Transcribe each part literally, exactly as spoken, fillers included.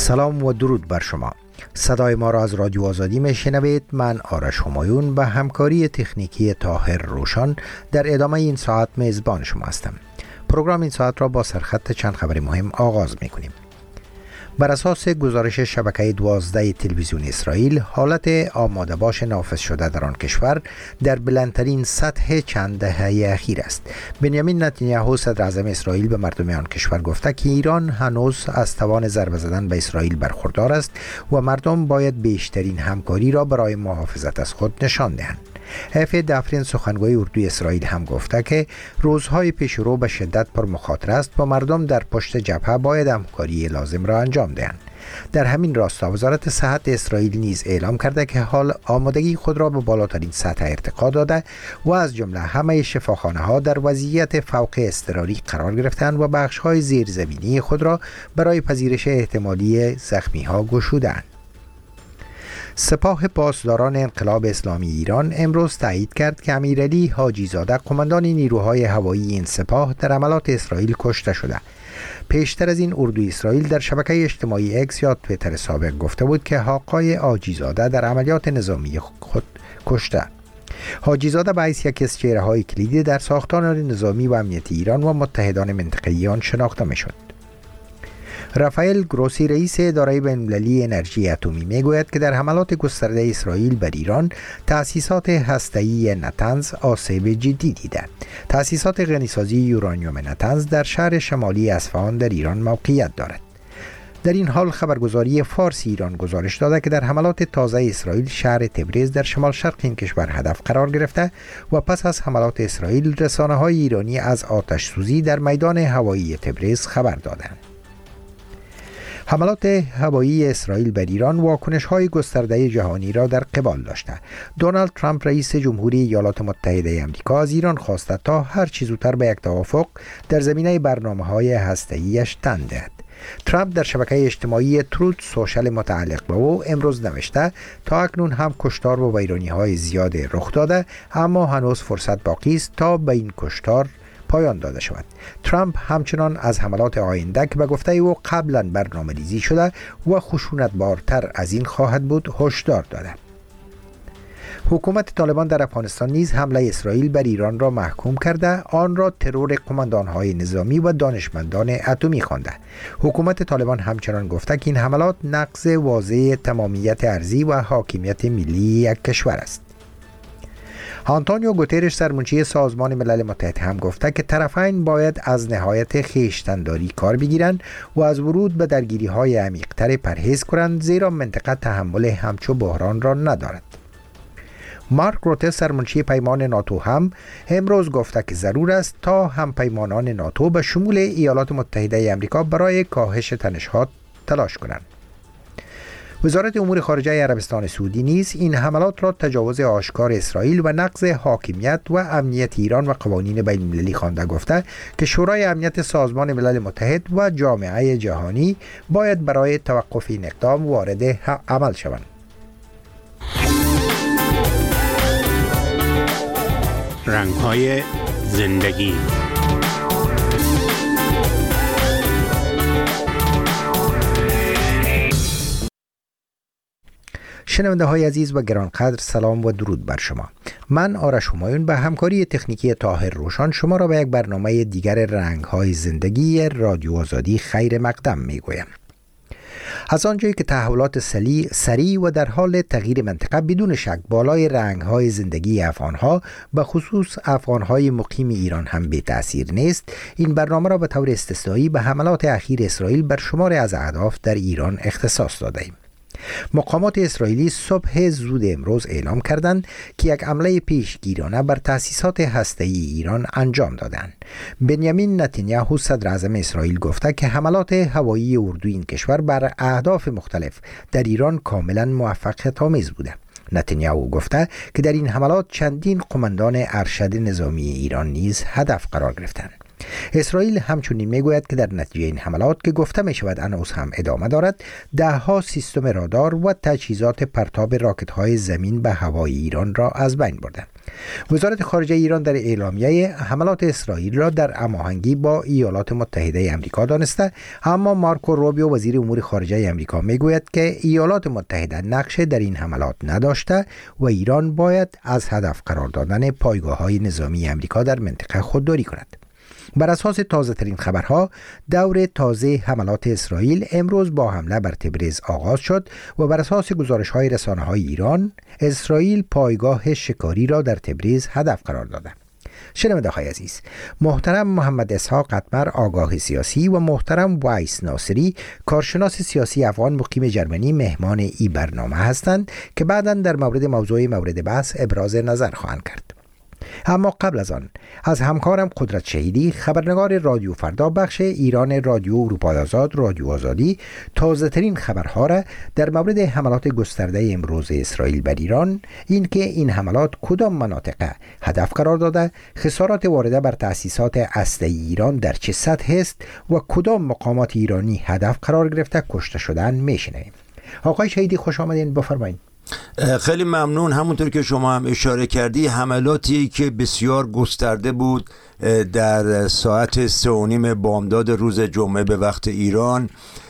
سلام و درود بر شما. صدای ما را از رادیو آزادی میشنوید. من آرش همایون به همکاری تکنیکی طاهر روشان در ادامه این ساعت میزبان شما هستم. پروگرام این ساعت را با سرخط چند خبر مهم آغاز میکنیم. بر اساس گزارش شبکه دوازده تلویزیون اسرائیل، حالت آماده باش نافذ شده در آن کشور در بلندترین سطح چند دهه اخیر است. بنیامین نتانیاهو صدر اعظم اسرائیل به مردم آن کشور گفته که ایران هنوز از توان ضربه زدن به اسرائیل برخوردار است و مردم باید بیشترین همکاری را برای محافظت از خود نشان دهند. هفه دفرین سخنگوی اردوی اسرائیل هم گفته که روزهای پیش رو به شدت پر مخاطره است و مردم در پشت جبهه باید همکاری لازم را انجام دهند. در همین راستا وزارت صحت اسرائیل نیز اعلام کرده که حال آمادگی خود را به بالاترین سطح ارتقا داده و از جمله همه شفاخانه ها در وضعیت فوق اضطراری قرار گرفتند و بخش های زیرزمینی خود را برای پذیرش احتمالی زخمی ها گشودند. سپاه پاسداران انقلاب اسلامی ایران امروز تایید کرد که امیرعلی حاجی زاده قماندان نیروهای هوایی این سپاه در عملات اسرائیل کشته شده. پیشتر از این اردوی اسرائیل در شبکه اجتماعی اکس یا توییتر سابق گفته بود که حاقای حاجی زاده در عملیات نظامی خود کشته. حاجی زاده به حیث یکی از چهره‌های کلیدی در ساختار نظامی و امنیتی ایران و متحدان منطقه‌ای آن شناخته می‌شد. رافائل گروسی رئیس اداره بین‌المللی انرژی اتمی میگوید که در حملات گسترده اسرائیل بر ایران تأسیسات هسته‌ای نتنز آسیب جدی دیده. تأسیسات غنیسازی یورانیوم نتنز در شهر شمالی اصفهان در ایران موقعیت دارد. در این حال خبرگزاری فارس ایران گزارش داده که در حملات تازه اسرائیل شهر تبریز در شمال شرق این کشور هدف قرار گرفته و پس از حملات اسرائیل رسانه‌های ایرانی از آتش سوزی در میدان هوایی تبریز خبر دادند. حملات هوایی اسرائیل بر ایران واکنش‌های گسترده جهانی را در قبال داشته. دونالد ترامپ رئیس جمهوری ایالات متحده آمریکا از ایران خواسته تا هر چه زودتر به یک توافق در زمینه برنامه‌های هسته‌ای‌اش تن دهد. ترامپ در شبکه اجتماعی تروت سوشال متعلق به او امروز نوشته تا اکنون هم کشتار و ویرانی‌های زیاد رخ داده، اما هنوز فرصت باقی است تا به این کشتار پایان داده شود. ترامپ همچنان از حملات آینده که به گفته او قبلا برنامه ریزی شده و خشونت بارتر از این خواهد بود هشدار داده. حکومت طالبان در افغانستان نیز حمله اسرائیل بر ایران را محکوم کرده، آن را ترور قماندان‌های نظامی و دانشمندان اتمی خوانده. حکومت طالبان همچنان گفته که این حملات نقض واضح تمامیت ارضی و حاکمیت ملی یک کشور است. آنتونیو گوترش سرمنشی سازمان ملل متحد هم گفته که طرفین باید از نهایت خویشتن‌داری کار بگیرند و از ورود به درگیری‌های عمیق‌تر پرهیز کنند، زیرا منطقه تحمل همچو بحران را ندارد. مارک روته سرمنشی پیمان ناتو هم امروز گفته که ضرور است تا هم پیمانان ناتو به شمول ایالات متحده آمریکا برای کاهش تنش‌ها تلاش کنند. وزارت امور خارجه عربستان سعودی نیز این حملات را تجاوز آشکار اسرائیل و نقض حاکمیت و امنیت ایران و قوانین بین‌المللی خوانده، گفته که شورای امنیت سازمان ملل متحد و جامعه جهانی باید برای توقف این اقدام وارد عمل شوند. رنگ‌های زندگی. شنونده های عزیز و گرانقدر، سلام و درود بر شما. من آرش همایون به همکاری تکنیکی طاهر روشان شما را به یک برنامه دیگر رنگ های زندگی رادیو آزادی خیر مقدم می گویم. از آنجایی که تحولات سریع و در حال تغییر منطقه بدون شک بالای رنگ های زندگی افغان ها به خصوص افغان های مقیم ایران هم بی تأثیر نیست، این برنامه را به طور استثنایی به حملات اخیر اسرائیل بر شمار از اهداف در ایران اختصاص داده ایم. مقامات اسرائیلی صبح زود امروز اعلام کردند که یک حمله پیشگیرانه بر تأسیسات هسته‌ای ایران انجام دادند. بنیامین نتانیاهو صدر اعظم اسرائیل گفته که حملات هوایی اردوی این کشور بر اهداف مختلف در ایران کاملا موفقیت‌آمیز بوده. نتانیاهو گفته که در این حملات چندین قماندان ارشد نظامی ایران نیز هدف قرار گرفتند. اسرائیل همچنین میگوید که در نتیجه این حملات که گفته می شود هنوز هم ادامه دارد، ده ها سیستم رادار و تجهیزات پرتاب راکت های زمین به هوای ایران را از بین برده. وزارت خارجه ایران در اعلامیه حملات اسرائیل را در هماهنگی با ایالات متحده آمریکا دانسته، اما مارکو روبیو وزیر امور خارجه آمریکا میگوید که ایالات متحده نقش در این حملات نداشته و ایران باید از هدف قرار دادن پایگاه‌های نظامی آمریکا در منطقه خودداری کند. بر اساس تازه ترین خبرها، دور تازه حملات اسرائیل امروز با حمله بر تبریز آغاز شد و بر اساس گزارش های رسانه های ایران، اسرائیل پایگاه شکاری را در تبریز هدف قرار داده. شنونده های عزیز، محترم محمد اسحاق قطمر، آگاه سیاسی، و محترم وایس ناصری، کارشناس سیاسی افغان مقیم جرمنی، مهمان این برنامه هستند که بعداً در مورد موضوع مورد بحث ابراز نظر خواهند کرد. اما قبل از آن از همکارم قدرت شهیدی، خبرنگار رادیو فردا بخش ایران رادیو اروپای آزاد رادیو آزادی، تازه ترین خبرها را در مورد حملات گسترده امروز اسرائیل بر ایران، این که این حملات کدام مناطق هدف قرار داده، خسارات وارده بر تأسیسات هسته‌ای ایران در چه سطح است و کدام مقامات ایرانی هدف قرار گرفته کشته شدن میشنویم. آقای شهیدی خوش آمدین، بفرمایید. خیلی ممنون. همونطور که شما هم اشاره کردی، حملاتی که بسیار گسترده بود در ساعت سه و نیم بامداد روز جمعه به وقت ایران،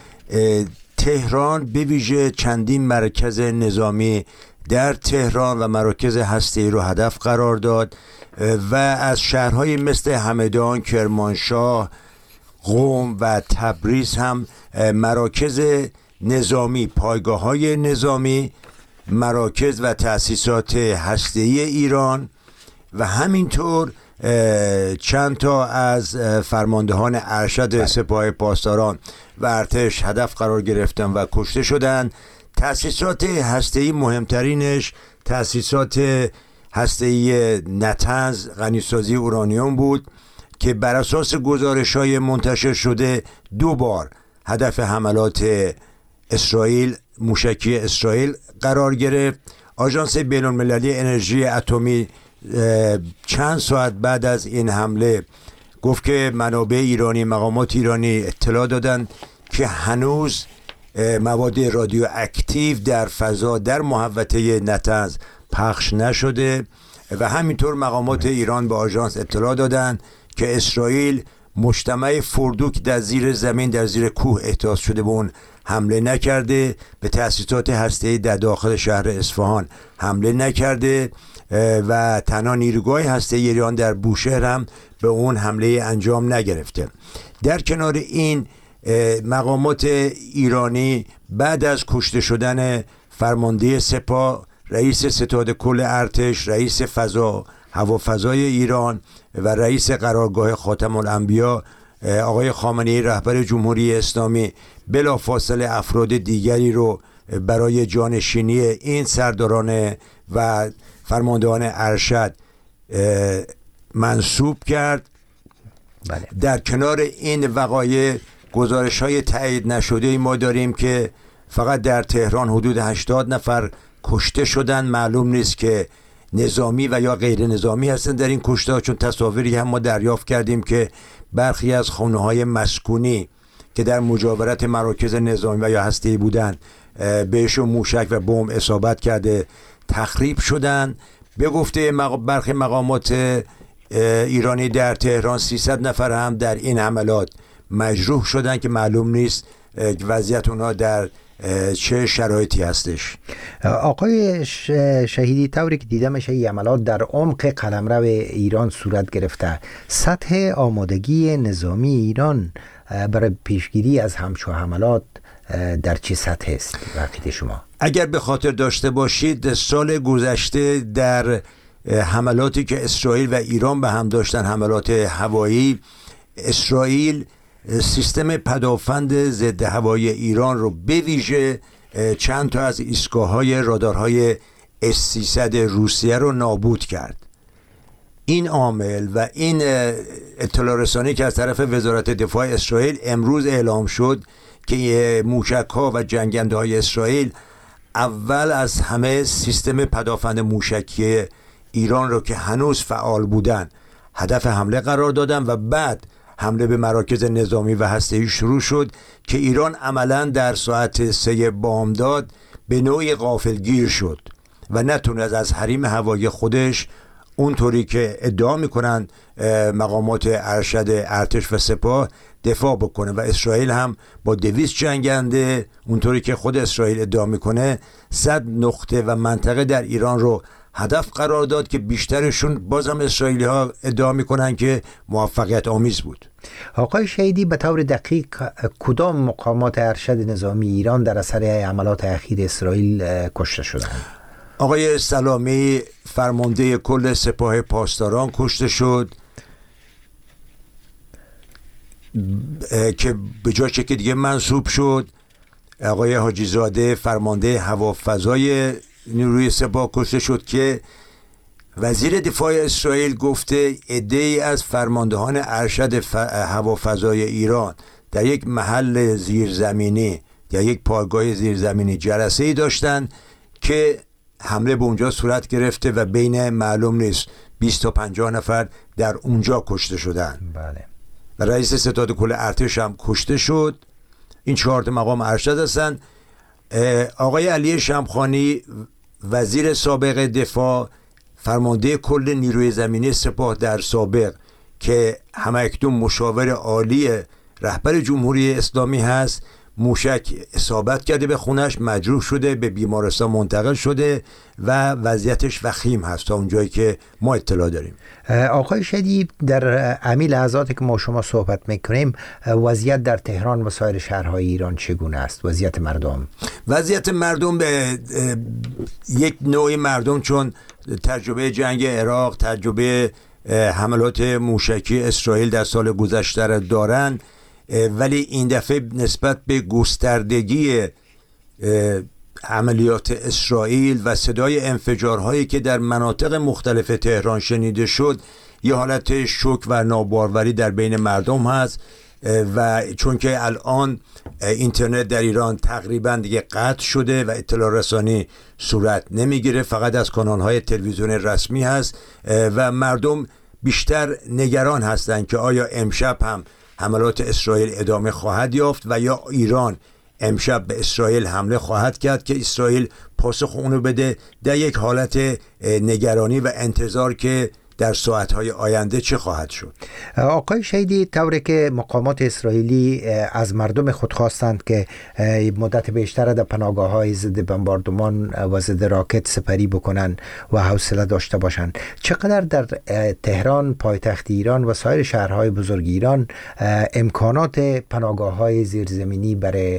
تهران به ویژه چندین مرکز نظامی در تهران و مراکز هسته‌ای رو هدف قرار داد و از شهرهای مثل همدان، کرمانشاه، قم و تبریز هم مراکز نظامی، پایگاه‌های نظامی، مراکز و تأسیسات هسته‌ای ایران و همینطور چند تا از فرماندهان ارشد سپاه پاسداران و ارتش هدف قرار گرفتن و کشته شدند. تأسیسات هسته‌ای مهمترینش تأسیسات هسته‌ای نطنز، غنیسازی اورانیوم بود که بر اساس گزارش‌های منتشر شده دو بار هدف حملات اسرائیل، موشکی اسرائیل قرار گرفت. آژانس بین‌المللی انرژی اتمی چند ساعت بعد از این حمله گفت که منابع ایرانی، مقامات ایرانی اطلاع دادند که هنوز مواد رادیواکتیو در فضا در محوطه نطنز پخش نشده و همینطور مقامات ایران به آژانس اطلاع دادند که اسرائیل مجتمع فردوک در زیر زمین، در زیر کوه احداث شده به اون حمله نکرده، به تأسیسات هسته‌ای در داخل شهر اصفهان حمله نکرده و تنها نیروگاه هسته‌ای ایران در بوشهر هم به اون حمله انجام نگرفته. در کنار این، مقامات ایرانی بعد از کشته شدن فرمانده سپاه، رئیس ستاد کل ارتش، رئیس فضا هوافضای ایران و رئیس قرارگاه خاتم الانبیا آقای خامنه‌ای رهبر جمهوری اسلامی، بلافاصله افراد دیگری رو برای جانشینی این سرداران و فرماندهان ارشد منصوب کرد. بله. در کنار این وقایع گزارش‌های تایید نشده ما داریم که فقط در تهران حدود هشتاد نفر کشته شدن. معلوم نیست که نظامی و یا غیر نظامی هستن در این کشته، چون تصاویری هم ما دریافت کردیم که برخی از خانه‌های مسکونی که در مجاورت مراکز نظامی و یا هسته‌ای بودن بهشون موشک و بمب اصابت کرده، تخریب شدن. به گفته برخی مقامات ایرانی در تهران سیصد نفر هم در این حملات مجروح شدن که معلوم نیست وضعیت اونها در چه شرایطی هستش. آقای شهیدی، طوری که دیده میشه این عملات در عمق قلمرو ایران صورت گرفته. سطح آمادگی نظامی ایران برای پیشگیری از همچو حملات در چه سطح است وقتی شما؟ اگر به خاطر داشته باشید، سال گذشته در حملاتی که اسرائیل و ایران به هم داشتن، حملات هوایی، اسرائیل سیستم پدافند ضد هوایی ایران رو به ویژه چند تا از ایستگاه‌های رادارهای اس سیصد روسیه رو نابود کرد. این عامل و این اطلاع رسانی که از طرف وزارت دفاع اسرائیل امروز اعلام شد که موشک‌ها و جنگنده‌های اسرائیل اول از همه سیستم پدافند موشکی ایران رو که هنوز فعال بودن هدف حمله قرار دادن و بعد حمله به مراکز نظامی و هسته‌ای شروع شد که ایران عملاً در ساعت سه بامداد به نوعی غافلگیر شد و نتونست از حریم هوایی خودش اونطوری که ادعا میکنن مقامات ارشد ارتش و سپاه دفاع بکنه و اسرائیل هم با دویست جنگنده اونطوری که خود اسرائیل ادعا میکنه صد نقطه و منطقه در ایران رو هدف قرار داد که بیشترشون بازم اسرائیلی ها ادعا میکنن که موفقیت آمیز بود. آقای شهیدی به طور دقیق کدام مقامات ارشد نظامی ایران در اثر حملات اخیر اسرائیل کشته شدند؟ آقای سلامی فرمانده کل سپاه پاسداران کشته شد که به جای که دیگه منصوب شد. آقای حاجی زاده فرمانده هوافضای نیروی سپاه کشته شد که وزیر دفاع اسرائیل گفته عده‌ای از فرماندهان ارشد ف... هوافضای ایران در یک محل زیرزمینی یا یک پایگاه زیرزمینی جلسه‌ای داشتن که حمله به اونجا صورت گرفته و بین معلوم نیست بیست تا پنجاه نفر در اونجا کشته شدن. بله. و رئیس ستاد کل ارتش هم کشته شد. این چهار تا مقام ارشد هستن. آقای علی شمخانی وزیر سابق دفاع فرمانده کل نیروی زمینی سپاه در سابق که همکنون مشاور عالی رهبر جمهوری اسلامی هست موشک اصابت کرده به خونش، مجروح شده، به بیمارستان منتقل شده و وضعیتش وخیم هست تا اونجایی که ما اطلاع داریم. آقای شهیدی در همین لحظاتی که ما شما صحبت میکنیم وضعیت در تهران و سایر شهرهای ایران چگونه است؟ وضعیت مردم وضعیت مردم به یک نوعی مردم چون تجربه جنگ عراق، تجربه حملات موشکی اسرائیل در سال گذشته دارن، ولی این دفعه نسبت به گستردگی عملیات اسرائیل و صدای انفجارهایی که در مناطق مختلف تهران شنیده شد یه حالت شوک و ناباروری در بین مردم هست و چون که الان اینترنت در ایران تقریبا دیگه قطع شده و اطلاع رسانی صورت نمیگیره، فقط از کانال‌های تلویزیون رسمی هست و مردم بیشتر نگران هستند که آیا امشب هم حملات اسرائیل ادامه خواهد یافت و یا ایران امشب به اسرائیل حمله خواهد کرد که اسرائیل پاسخ اونو بده. در یک حالت نگرانی و انتظار که در ساعتهای آینده چه خواهد شد. آقای شهیدی، طوری که مقامات اسرائیلی از مردم خود خواستند که مدت بیشتر در پناهگاه‌های ضد بمباردمان و ضد راکت سپری بکنن و حوصله داشته باشند، چقدر در تهران پایتخت ایران و سایر شهرهای بزرگ ایران امکانات پناهگاه‌های زیرزمینی برای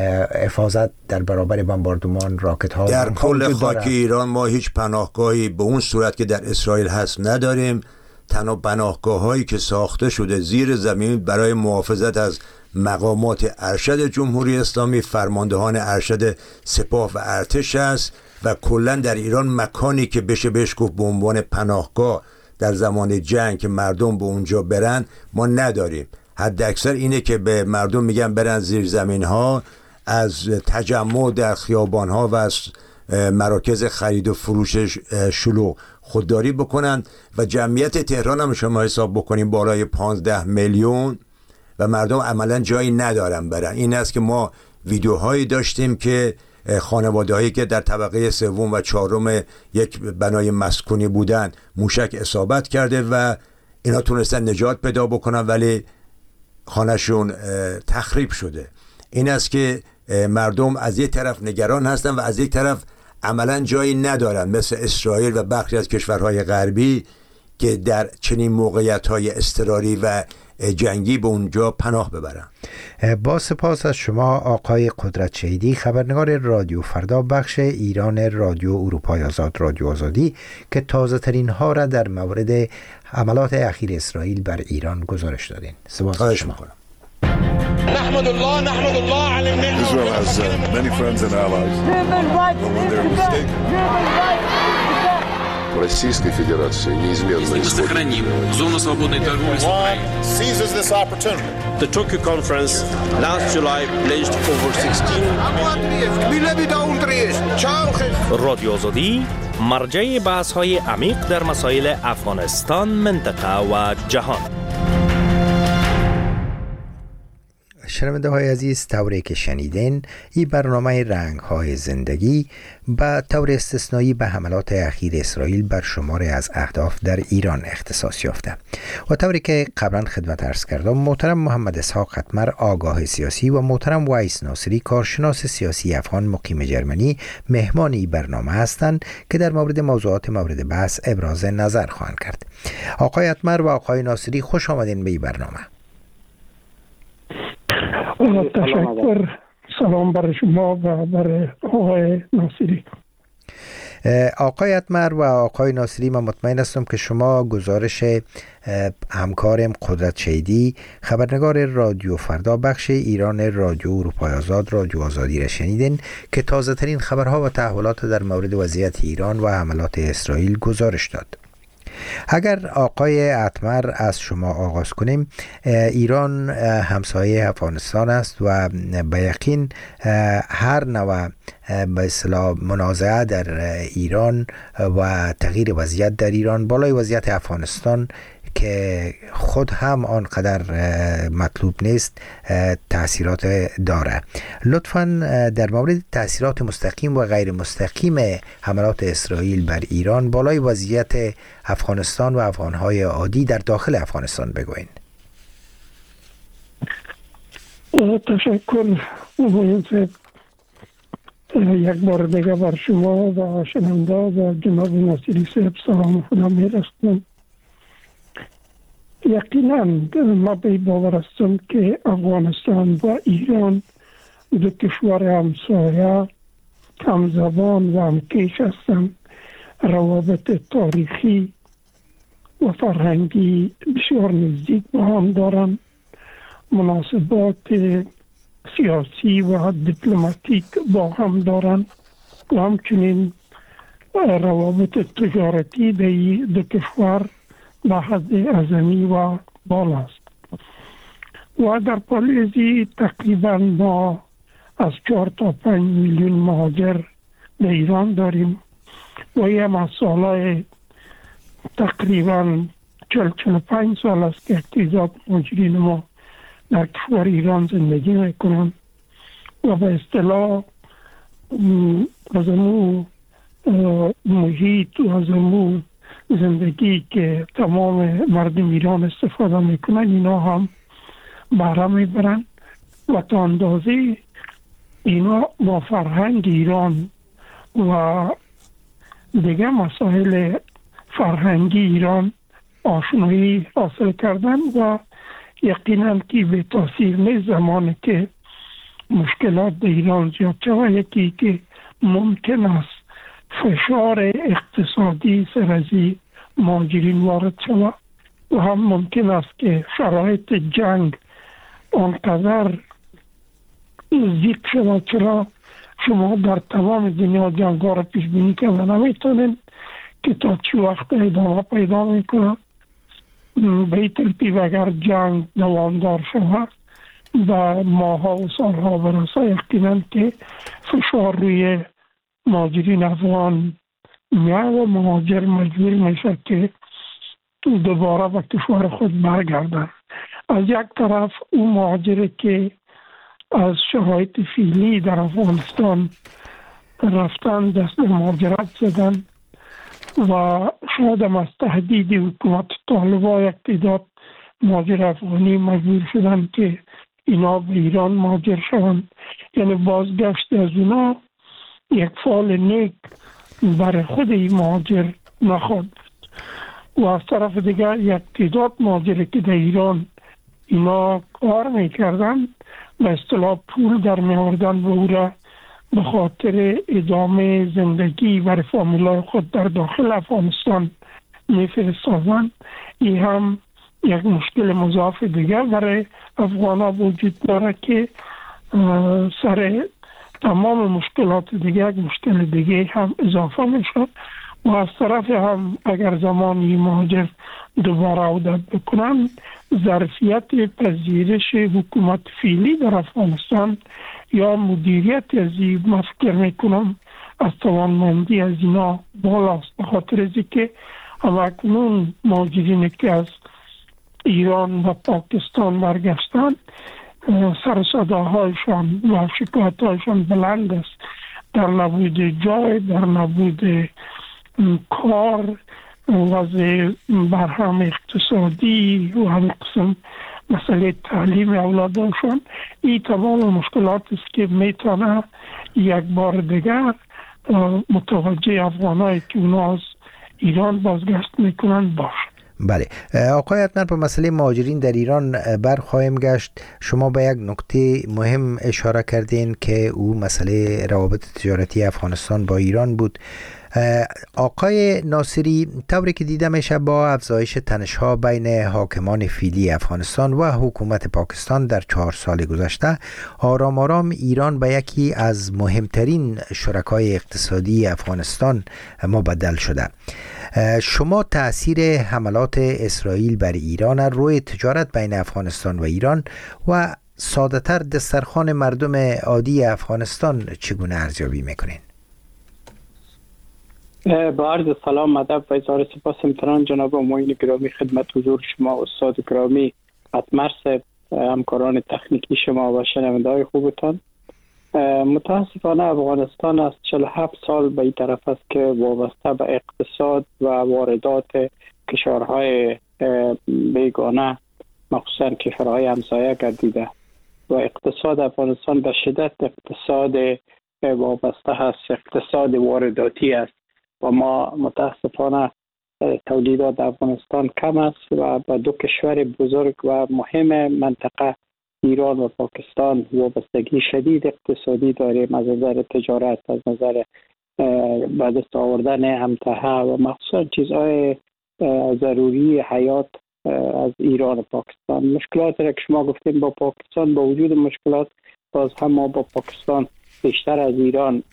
حفاظت در برابر بمباردمان راکت ها در کل خاک ایران ما هیچ پناهگاهی به اون صورت که در اسرائیل هست نداریم. تنها پناهگاه هایی که ساخته شده زیر زمین برای محافظت از مقامات ارشد جمهوری اسلامی، فرماندهان ارشد سپاه و ارتش است و کلا در ایران مکانی که بشه بهش گفت به عنوان پناهگاه در زمان جنگ که مردم به اونجا برن ما نداریم. حد اکثر اینه که به مردم میگن برن زیر زمین ها، از تجمع در خیابان ها و از مراکز خرید و فروش شلوغ خودداری بکنن و جمعیت تهران هم شما حساب بکنیم بالای پانزده میلیون و مردم عملا جایی ندارن برن. این است که ما ویدیوهایی داشتیم که خانواده هایی که در طبقه سوم و چهارم یک بنای مسکونی بودن موشک اصابت کرده و اینا تونستن نجات پیدا بکنن ولی خانهشون تخریب شده. این است که مردم از یک طرف نگران هستن و از یک طرف عملا جایی ندارن مثل اسرائیل و برخی از کشورهای غربی که در چنین موقعیت‌های اضطراری و جنگی به اونجا پناه ببرن. با سپاس از شما آقای قدرت شهیدی، خبرنگار رادیو فردا بخش ایران رادیو اروپای آزاد رادیو آزادی که تازه ترین ها را در مورد حملات اخیر اسرائیل بر ایران گزارش دادین. سپاس از شما. نحمد الله نحمد الله على النعمة. Israel has uh, many friends and allies. But when they're mistaken. Российской Федерации неизменно сохраним зону свободной торговли с Украиной. Seizes this opportunity. The Tokyo conference last July pledged over sixteen. رادیو آزادی مرجع بحث‌های عمیق در مسائل افغانستان، منطقه و جهان. شنونده های عزیز، طوری که شنیدین این برنامه رنگ های زندگی به طور استثنایی به حملات اخیر اسرائیل بر شماری از اهداف در ایران اختصاص یافته و طوری که قبلا خدمت عرض کردم محترم محمد اسحاق قطمر آگاه سیاسی و محترم وایس ناصری کارشناس سیاسی افغان مقیم جرمنی مهمان این برنامه هستند که در مورد موضوعات مورد بحث ابراز نظر خواهند کرد. آقای قطمر و آقای ناصری خوش آمدین به این برنامه. تشکر. سلام برای شما و برای آقای ناصری. آقای قطمر و آقای ناصری، من مطمئن هستم که شما گزارش همکارم قدرت شیدی خبرنگار رادیو فردا بخش ایران رادیو اروپای آزاد رادیو آزادی را شنیدین که تازه ترین خبرها و تحولات در مورد وضعیت ایران و حملات اسرائیل گزارش داد. اگر آقای قطمر از شما آغاز کنیم، ایران همسایه افغانستان است و به یقین هر نوع به اصطلاح منازعه در ایران و تغییر وضعیت در ایران بالای وضعیت افغانستان که خود هم آنقدر مطلوب نیست تأثیرات داره. لطفاً در مورد تأثیرات مستقیم و غیر مستقیم حملات اسرائیل بر ایران بالای وضعیت افغانستان و افغانهای عادی در داخل افغانستان بگوین. تشکر. یک بار دیگه بر شما و شنونده و جناب ناصری صاحب سلام خدا میرسونم. یقینا ما به باور هستم که افغانستان و ایران دو کشور همسایه، همزبان و همکش هستند. روابط تاریخی و فرهنگی بسیار نزدیک با هم دارند. مناسبات سیاسی و دیپلماتیک با هم دارند و همچنین روابط تجارتی به دو کشور به حد اعظمی و بالا است و در پالیزی تقریبا ما از چهار تا پنج میلیون مهاجر به ایران داریم و یه مسئله تقریبا چهل چهل و پنج سال است که تعداد مهاجرین ما در کشور ایران زندگی میکنند و به اصطلاح از امو محیط و از امو زندگی که تمام مردم ایران استفاده میکنن اینا هم بهره میبرن و تا اندازه اینا با فرهنگ ایران و دیگه مسائل فرهنگی ایران آشنایی حاصل کردن و یقینا که به تاثیر نیست زمانی که مشکلات در ایران زیاد شود. یکی که ممکن است فشار اقتصادی سر از مهاجرین وارد شود و هم ممکن است که شرایط جنگ آنقدر نزدیک شود. چرا شما در تمام دنیا جنگ ها را پیش بینی کردن نمیتونین که تا چی وقت ادامه پیدا میکنه. به این ترتیب اگر جنگ دوامدار شود و ماها و سالها برسه یقینا که فشار روی مهاجرین افغان میاد و مهاجر مجبور میشه که دوباره به کشور خود برگردن. از یک طرف اون مهاجر که از شرایط فعلی در افغانستان رفتن دست به مهاجرت زدن و شاید هم از تهدید حکومت طالبان یک تعداد مهاجر افغانی مجبور شدن که اینا به ایران مهاجر شوند. یعنی بازگشت از اونا یک فعال نیک برای خود این مهاجر نخواهد. و از طرف دیگر یک تعداد مهاجر که در ایران اینا کار میکردن به اصطلاح پول در میاوردن و او را به خاطر ادامه زندگی برای فامیلای خود در داخل افغانستان میفرستادن. این هم یک مشکل مضاعف دیگر برای افغان‌ها وجود داره که سر تمام مشکلات دیگه یک مشکل دیگه هم اضافه میشد. و از طرف هم اگر زمانی مهاجر دوباره عودت بکنن ظرفیت پذیرش حکومت فعلی در افغانستان یا مدیریت از این من فکر میکنم از توانمندی از اینا بالاست، به خاطر از اینکه همکنون مهاجرین که از ایران و پاکستان برگشتن سر صداهایشان و شکایتهایشان بلند است در نبود جای، در نبود کار، وضع برهم اقتصادی و همین قسم مسئله تعلیم اولادشان. این تمام مشکلات است که میتونه یک بار دیگر متوجه افغانایی که اونا از ایران بازگشت میکنن باشه. بله آقای اتمر، به مسئله مهاجرین در ایران برخواهیم گشت. شما به یک نکته مهم اشاره کردین که او مسئله روابط تجارتی افغانستان با ایران بود. آقای ناصری، طوری که دیده میشه با افزایش تنش‌ها بین حاکمان فعلی افغانستان و حکومت پاکستان در چهار سال گذشته، آرام آرام ایران به یکی از مهمترین شرکای اقتصادی افغانستان مبدل شده. شما تأثیر حملات اسرائیل بر ایران روی تجارت بین افغانستان و ایران و ساده‌تر دسترخوان مردم عادی افغانستان چگونه ارزیابی میکنین؟ با عرض سلام، ادب و اظهار سپاس امتنان جناب معین گرامی خدمت حضور شما استاد گرامی اتمر صاحب، همکاران تکنیکی شما و شنونده‌های خوبتان. متاسفانه افغانستان از چهل و هفت سال به این طرف است که وابسته به اقتصاد و واردات کشورهای بیگانه، مخصوصا کشورهای همسایه گردیده و اقتصاد افغانستان به شدت اقتصاد وابسته هست، اقتصاد وارداتی است و ما متاسفانه تولیدات افغانستان کم است و با دو کشور بزرگ و مهم منطقه ایران و پاکستان وابستگی شدید اقتصادی داریم، از نظر تجارت، از نظر به دست آوردن امتحه و مخصوصا چیزهای ضروری حیات از ایران و پاکستان. مشکلات را که شما گفتیم با پاکستان، با وجود مشکلات باز هم ما با پاکستان بیشتر از ایران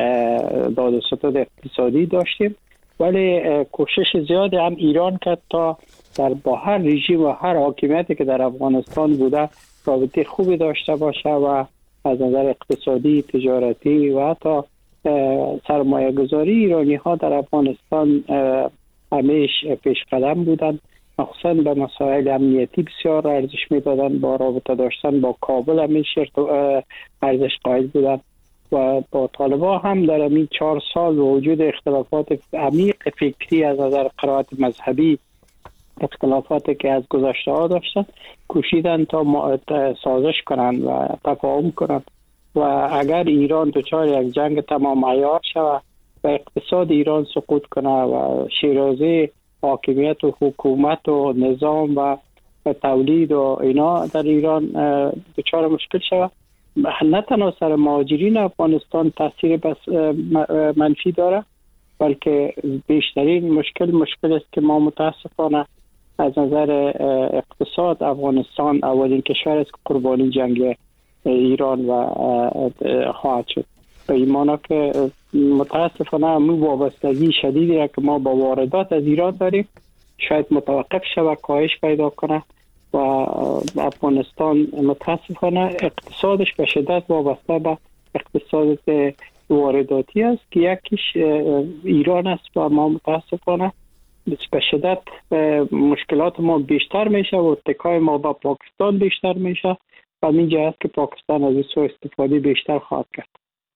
داد و ستد اقتصادی داشتیم، ولی کوشش زیادی هم ایران کرد تا در با هر رژیم و هر حاکمیتی که در افغانستان بوده رابطه خوبی داشته باشه و از نظر اقتصادی، تجارتی و حتی سرمایه گذاری ایرانی ها در افغانستان همیشه پیش قدم بودند، مخصوصا به مسائل امنیتی بسیار ارزش میدادن، با رابطه داشتن با کابل همیشه ارزش قائل بودن و با طالبان هم در این چهار سال وجود اختلافات عمیق فکری از نظر قرائت مذهبی، اختلافاتی که از گذشته ها داشتن، کوشیدن تا سازش کنند و تفاهم کنند و اگر ایران دچار یک جنگ تمام عیار شود و اقتصاد ایران سقوط کنه و شیرازه حاکمیت و حکومت و نظام و تولید و اینا در ایران دچار مشکل شود، نه تنها سر مهاجرین افغانستان تاثیر بس منفی داره، بلکه بیشترین مشکل مشکل است که ما متاسفانه از نظر اقتصاد افغانستان اولین کشور است که قربانی جنگ ایران و خواهد شد. به این معنی که متاسفانه همون وابستگی شدیدی را که ما با واردات از ایران داریم شاید متوقف شود، کاهش پیدا کنه و افغانستان متاسفانه اقتصادش به شدت وابسته به اقتصاد وارداتی است که یکیش ایران است و ما متاسفانه به شدت مشکلات ما بیشتر میشه و اتکای ما با پاکستان بیشتر میشه و این جهت که پاکستان از این سو استفاده بیشتر خواهد کرد.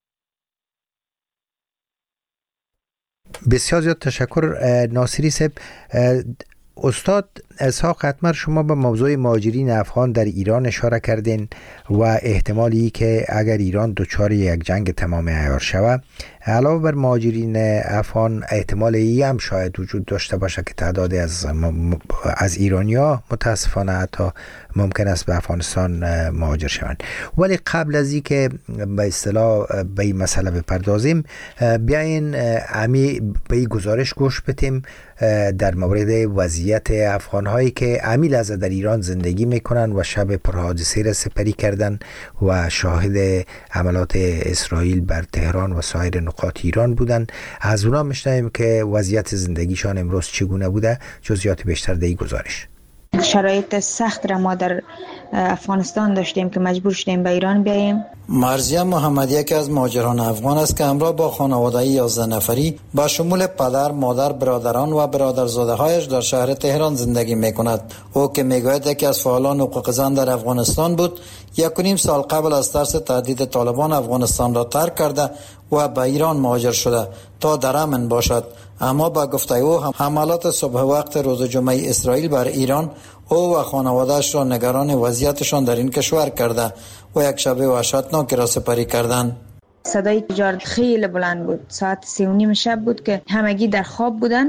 بسیار زیاد تشکر ناصری صاحب. استاد اسحاق اتمر، شما به موضوع مهاجرین افغان در ایران اشاره کردین و احتمالی که اگر ایران دچار یک جنگ تمام عیار شود، علاوه بر مهاجرین افغان احتمال ای هم شاید وجود داشته باشه که تعدادی از از ایرانیا متاسفانه حتی ممکن است به افغانستان مهاجر شوند. ولی قبل از این که به اصطلاح به این مسئله بپردازیم، بیاین امی به این گزارش گوش بدیم در مورد وضعیت افغان هایی که امی لحظه در ایران زندگی میکنن و شب پرحادثه را سپری کردن و شاهد عملات اسرائیل بر تهران و سایر نقاط ایران بودن. از اونا میشنویم که وضعیت زندگیشان امروز چگونه بوده. جزئیات بیشتر در این گزارش. شرایط سخت را ما در افغانستان داشتیم که مجبور شدیم به ایران بیاییم. مرزیه محمدی یکی از مهاجران افغان است که همراه با خانواده یازده نفری با شمول پدر، مادر، برادران و برادرزاده‌هایش در شهر تهران زندگی می‌کند. او که می‌گوید یکی از فعالان حقوق زن در افغانستان بود، یک و نیم سال قبل از ترس تهدید طالبان افغانستان را ترک کرده و به ایران مهاجر شده تا در امن باشد. اما با گفته او حملات صبح وقت روز جمعه اسرائیل بر ایران او و خانواده‌اش را نگران وضعیتشان در این کشور کرده و یک شب وحشتناک را سپری کردند. صدای تجار خیلی بلند بود. ساعت سی و نیم شب بود که همگی در خواب بودن.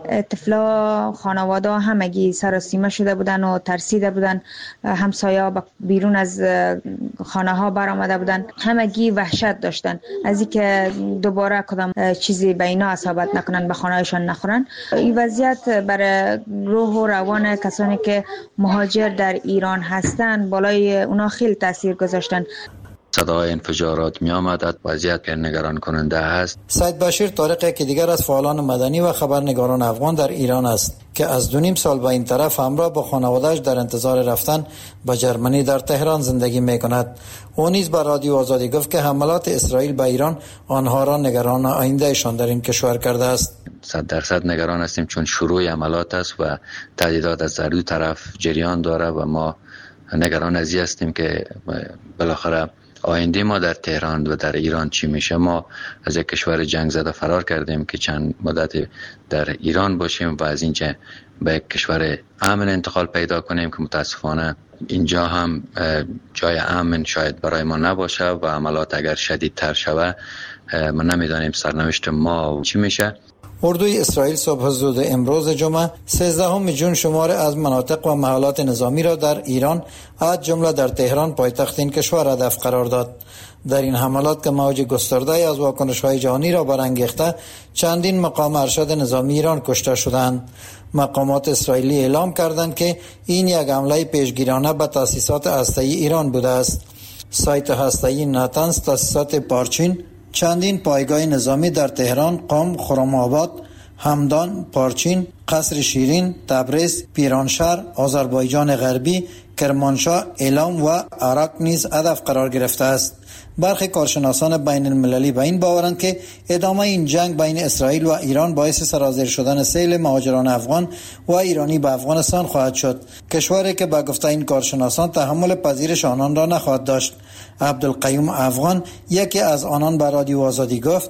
طفلا خانواده همگی سراسیمه شده بودن و ترسیده بودن. همسایه بیرون از خانه ها بر آمده بودن. همگی وحشت داشتن از اینکه دوباره کدام چیزی به اینا اصابت نکنن، به خانه‌شان نخورن. این وضعیت برای روح و روان کسانی که مهاجر در ایران هستند بالای اونا خیلی تاثیر گذاشتن. صدای انفجارات می آمد، وضعیت نگران کننده است. سید بشیر طارق که دیگر از فعالان مدنی و خبرنگاران افغان در ایران است که از دو نیم سال به این طرف همراه با خانواده‌اش در انتظار رفتن به جرمنی در تهران زندگی می کند. او نیز به رادیو آزادی گفت که حملات اسرائیل به ایران آنها را نگران آیندهشان در این کشور کرده است. صد درصد نگران هستیم چون شروع حملات است و تهدیدات از هر دو طرف جریان داره و ما نگران از این هستیم که بالاخره آینده ما در تهران و در ایران چی میشه. ما از یک کشور جنگ زده فرار کردیم که چند مدت در ایران باشیم و از اینجا به یک کشور امن انتقال پیدا کنیم که متاسفانه اینجا هم جای امن شاید برای ما نباشه و حملات اگر شدیدتر شود ما نمیدانیم سرنوشت ما چی میشه. اردوی اسرائیل صبح زود امروز جمعه سیزدهم ژوئن شمار از مناطق و محلات نظامی را در ایران از جمله در تهران پایتخت این کشور هدف قرار داد. در این حملات که موج گسترده از واکنش‌های جهانی را برانگیخته چندین مقام ارشد نظامی ایران کشته شدند. مقامات اسرائیلی اعلام کردند که این یک حمله پیشگیرانه به تأسیسات هسته‌ای ایران بوده است. سایت هسته‌ای ناتنز، تأسیسات پارچین، چندین پایگاه نظامی در تهران، قم، خرم‌آباد، همدان، پارچین، قصر شیرین، تبریز، پیرانشهر، آذربایجان غربی، کرمانشاه، اعلام و عراق نیز هدف قرار گرفته است. برخی کارشناسان بین المللی به این باورند که ادامه این جنگ بین اسرائیل و ایران باعث سرازیر شدن سیل مهاجران افغان و ایرانی به افغانستان خواهد شد، کشوری که به گفته این کارشناسان تحمل پذیرش آنان را نخواهد داشت. عبدالقیوم افغان یکی از آنان به رادیو آزادی گفت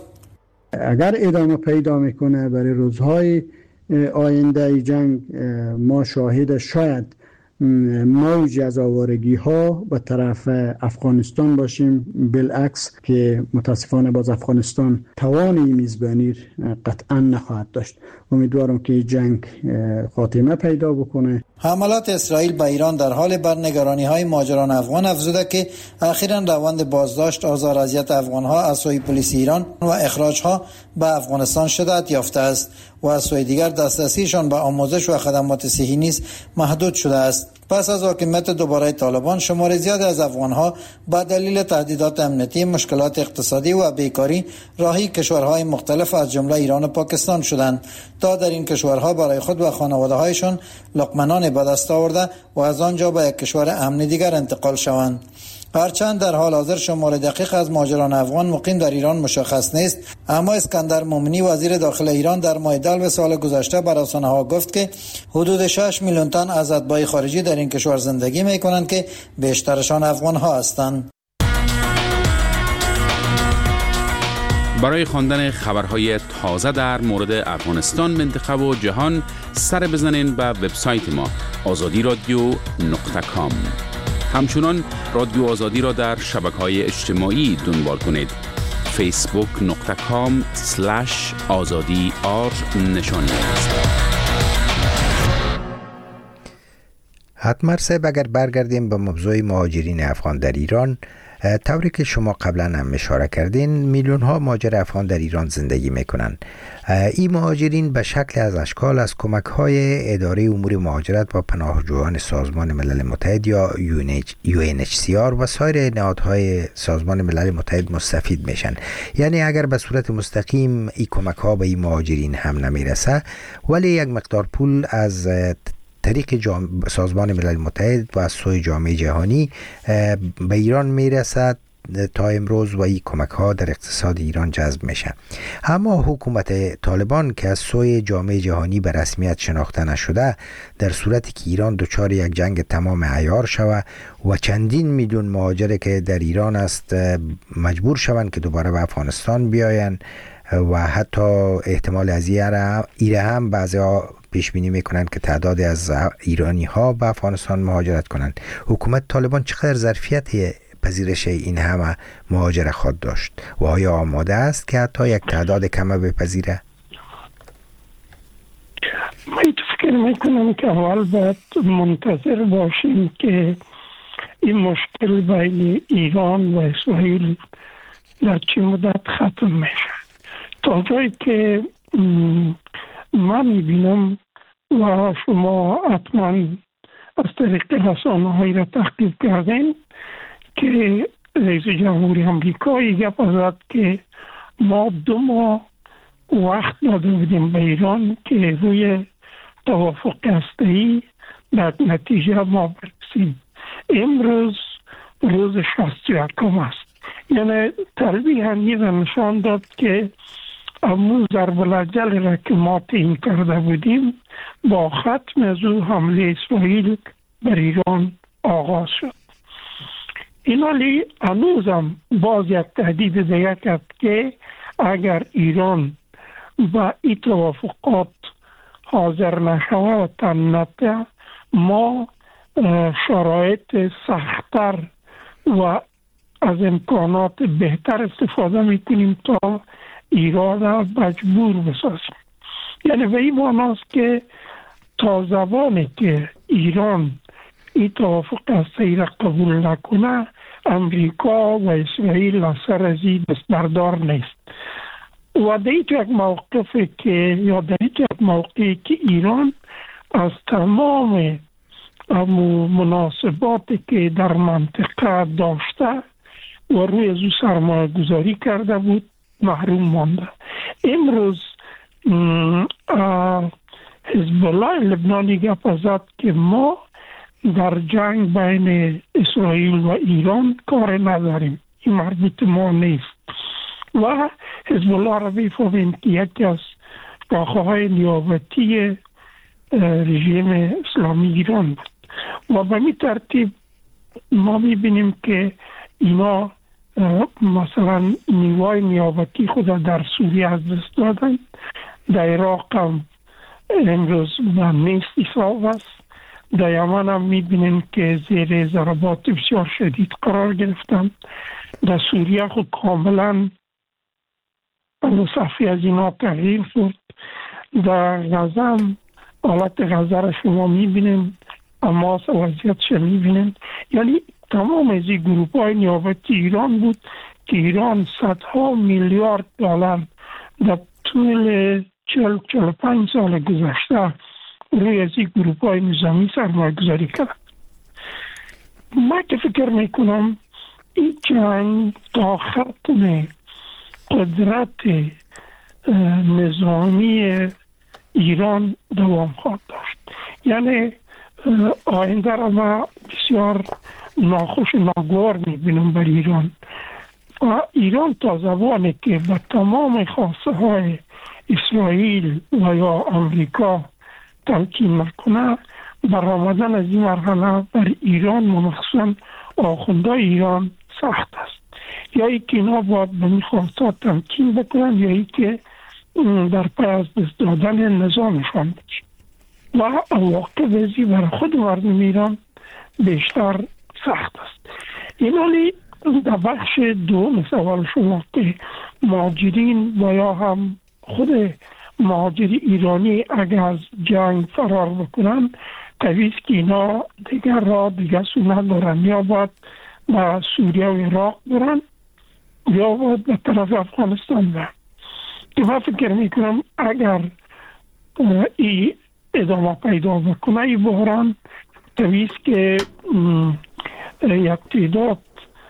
اگر ادامه پیدا میکنه برای روزهای آینده جنگ ما شاهد شاید موج از آوارگی ها به طرف افغانستان باشیم، بالعکس که متاسفانه باز افغانستان توان میزبانی قطعا نخواهد داشت. امیدوارم که جنگ خاتمه پیدا بکنه. حملات اسرائیل به ایران در حال برنگرانی های مهاجران افغان افزوده که اخیراً روند بازداشت، آزار اذیت افغان ها از سوی پلیس ایران و اخراج ها به افغانستان شدت یافته است و از سوی دیگر دسترسیشان به آموزش و خدمات صحی نیز محدود شده است. پس از حاکمیت دوباره طالبان شمار زیادی از افغان‌ها با دلیل تهدیدات امنیتی، مشکلات اقتصادی و بیکاری راهی کشورهای مختلف از جمله ایران و پاکستان شدند تا در این کشورها برای خود و خانواده‌هایشان لقمه به دست آورده و از آنجا به یک کشور امن دیگر انتقال شوند. هرچند در حال حاضر شمار دقیق از مهاجران افغان مقیم در ایران مشخص نیست، اما اسکندر مومنی وزیر داخل ایران در ماه دلو سال گذشته بر رسانه‌ها گفت که حدود شش میلیون تن از اتباع خارجی در این کشور زندگی می‌کنند که بیشترشان افغان‌ها هستند. برای خواندن خبرهای تازه در مورد افغانستان، منطقه و جهان سر بزنین به وبسایت ما آزادی رادیو نقطه کام. همچنان رادیو آزادی را در شبکه‌های اجتماعی دنبال کنید. فیسبوک نقطه کام سلش آزادی آر نشانی است. حتما صاحب اگر برگردیم به موضوع مهاجرین افغان در ایران، طوری که شما قبلا هم اشاره کردین میلیون ها مهاجر افغان در ایران زندگی میکنن. این مهاجرین به شکل از اشکال از کمک های اداره امور مهاجرت و پناهجویان سازمان ملل متحد یا یو ان اچ سی آر و سایر نهادهای سازمان ملل متحد مستفید میشن. یعنی اگر به صورت مستقیم این کمک ها به این مهاجرین هم نمیرسه، ولی یک مقدار پول از طریق جام... سازمان ملل متحد و از سوی جامعه جهانی به ایران میرسد تا امروز و این کمک ها در اقتصاد ایران جذب میشه. اما حکومت طالبان که از سوی جامعه جهانی به رسمیت شناخته نشده، در صورتی که ایران دچار یک جنگ تمام عیار شود و چندین میلیون مهاجر که در ایران است مجبور شوند که دوباره به افغانستان بیاین و حتی احتمال از ایره هم بعضی ها پیش بینی میکنند که تعدادی از ایرانی ها به افغانستان مهاجرت کنند. حکومت طالبان چقدر ظرفیت پذیرش این همه مهاجر خود داشت و آیا آماده است که حتی یک تعداد کمه بپذیره؟ من فکر میکنم که اول باید منتظر باشیم که این مشکل بین ایران و اسرائیل در چه مدت ختم میشه. تا جایی که من میبینم و شما حتما از طریق رسانه‌هایی را تحقیق کردین که رئیس جمهوری آمریکا گپ زد که ما دو ماه وقت داده بودیم به ایران که روی توافق هسته‌ای در نتیجه ما برسیم. امروز روز شصت و یکم است، یعنی تلبیه نیز نشان داد که امروز ضرب الاجل را که ما تعیین کرده بودیم با ختم از او حمله اسرائیل بر ایران آغاز شد. این حالی هنوزم باز یک تهدید دیگه کرد که اگر ایران با این توافقات حاضر نشوه و تن نده، ما شرایط سخت‌تر و از امکانات بهتر استفاده میکنیم تا ایران را مجبور بسازیم. یعنی به این معناست که تا زمانی که ایران این توافق هسته‌ای را قبول نکنه، امریکا و اسرائیل اثر از این دستبردار نیست. و در یک موقفی که یا در یک موقعی که ایران از تمام مناسباتی که در منطقه داشته و روی از او سرمایه گذاری کرده بود محروم مانده. امروز حزب الله لبنانی گپ زد که ما در جنگ بین اسرائیل و ایران کار نداریم، این مربوط ما نیست. و حزب الله را بیفهمیم که یکی از شاخه‌های نیابتی رژیم اسلامی ایران بود و به این ترتیب ما میبینیم که اینا مثلا نیروهای نیابتی خود در سوریه از دست دادن، در عراق هم امروز به نیست حساب است، در یمن هم میبینیم که زیر ضربات بسیار شدید قرار گرفتن، در سوریه خود کاملا صفی از اینا تغییر شد، در غزه هم حالت غزه را شما میبینیم، اما وضعیتش میبینیم. یعنی تمام از این گروپ های نیابتی ایران بود که ایران صدها میلیارد دلار در طول چهل چهل و پنج سال گذشته روی از این گروپ های نظامی سرمایه گذاری کرد. من که فکر میکنم این جنگ تا ختم قدرت نظامی ایران دوام خواهد داشت. یعنی آینده را ما بسیار ناخوش و ناگوار میبینم بر ایران و ایران تا زمانی که به تمام خواسته های اسرائیل و یا آمریکا تمکین نکنه، برآمدن از این مرحله بر ایران مخصوصا آخونده ایران سخت است. یا ای که اینا باید به این خواسته تمکین بکنن یا ای که در پی از دست دادن نظامشان بشه و واقع وزی برای خود مردم ایران بیشتر سخت است. این حالی در بخش دوم سوال شما که مهاجرین و یا هم خود مهاجر ایرانی اگر از جنگ فرار بکنن، طبیعی است که اینا دیگر را دیگر سونه دارن، یا باید به سوریه و عراق برن یا باید به طرف افغانستان برن. که من فکر میکنم اگر ای ادامه پیدا بکنه ای بحران، طبیعی است که یک تعداد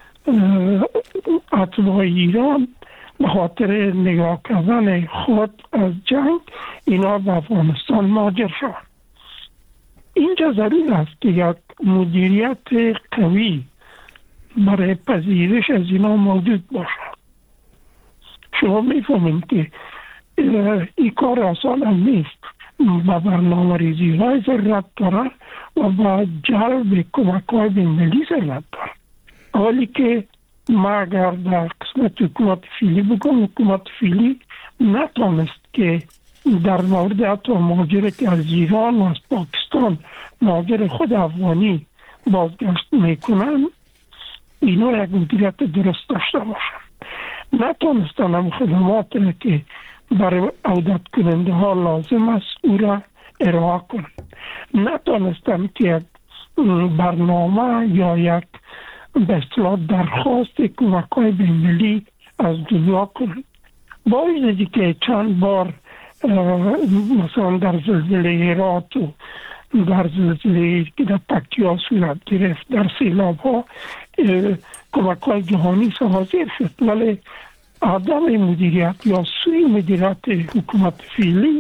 اتباع ایران به خاطر نگاه کردن خود از جنگ اینا به افغانستان مهاجر شدن. این اینجا ضرور است که یک مدیریت قوی برای پذیرش از اینا موجود باشد. شما میفهمید که این کار آسان هم نیست، با برنامه ریزی های ضرورت داره و با جلب کمک های بین‌المللی ضرورت داره. حالی که ما اگر در قسمت حکومت فعلی بگم، حکومت فعلی نتونست که در مورد حتی مهاجر که از ایران و از پاکستان مهاجر خود افغانی بازگشت میکنن اینا یک مدیریت درست داشته باشن. نتونستن هم خدمات که برای عودت کننده ها لازم است او را ارائه کنند. نتونستن که یک برنامه یا یک به اصطلاح درخواست کمک های بین‌المللی از دنیا کنند. با وجودی که چند بار مثلا در زلزله هرات و در زلزله که در پکتیا صورت گرفت، در سیلاب ها کمک های جهانی حاضر شد، ولی عدم مدیریت یا سوی مدیریت حکومت فعلی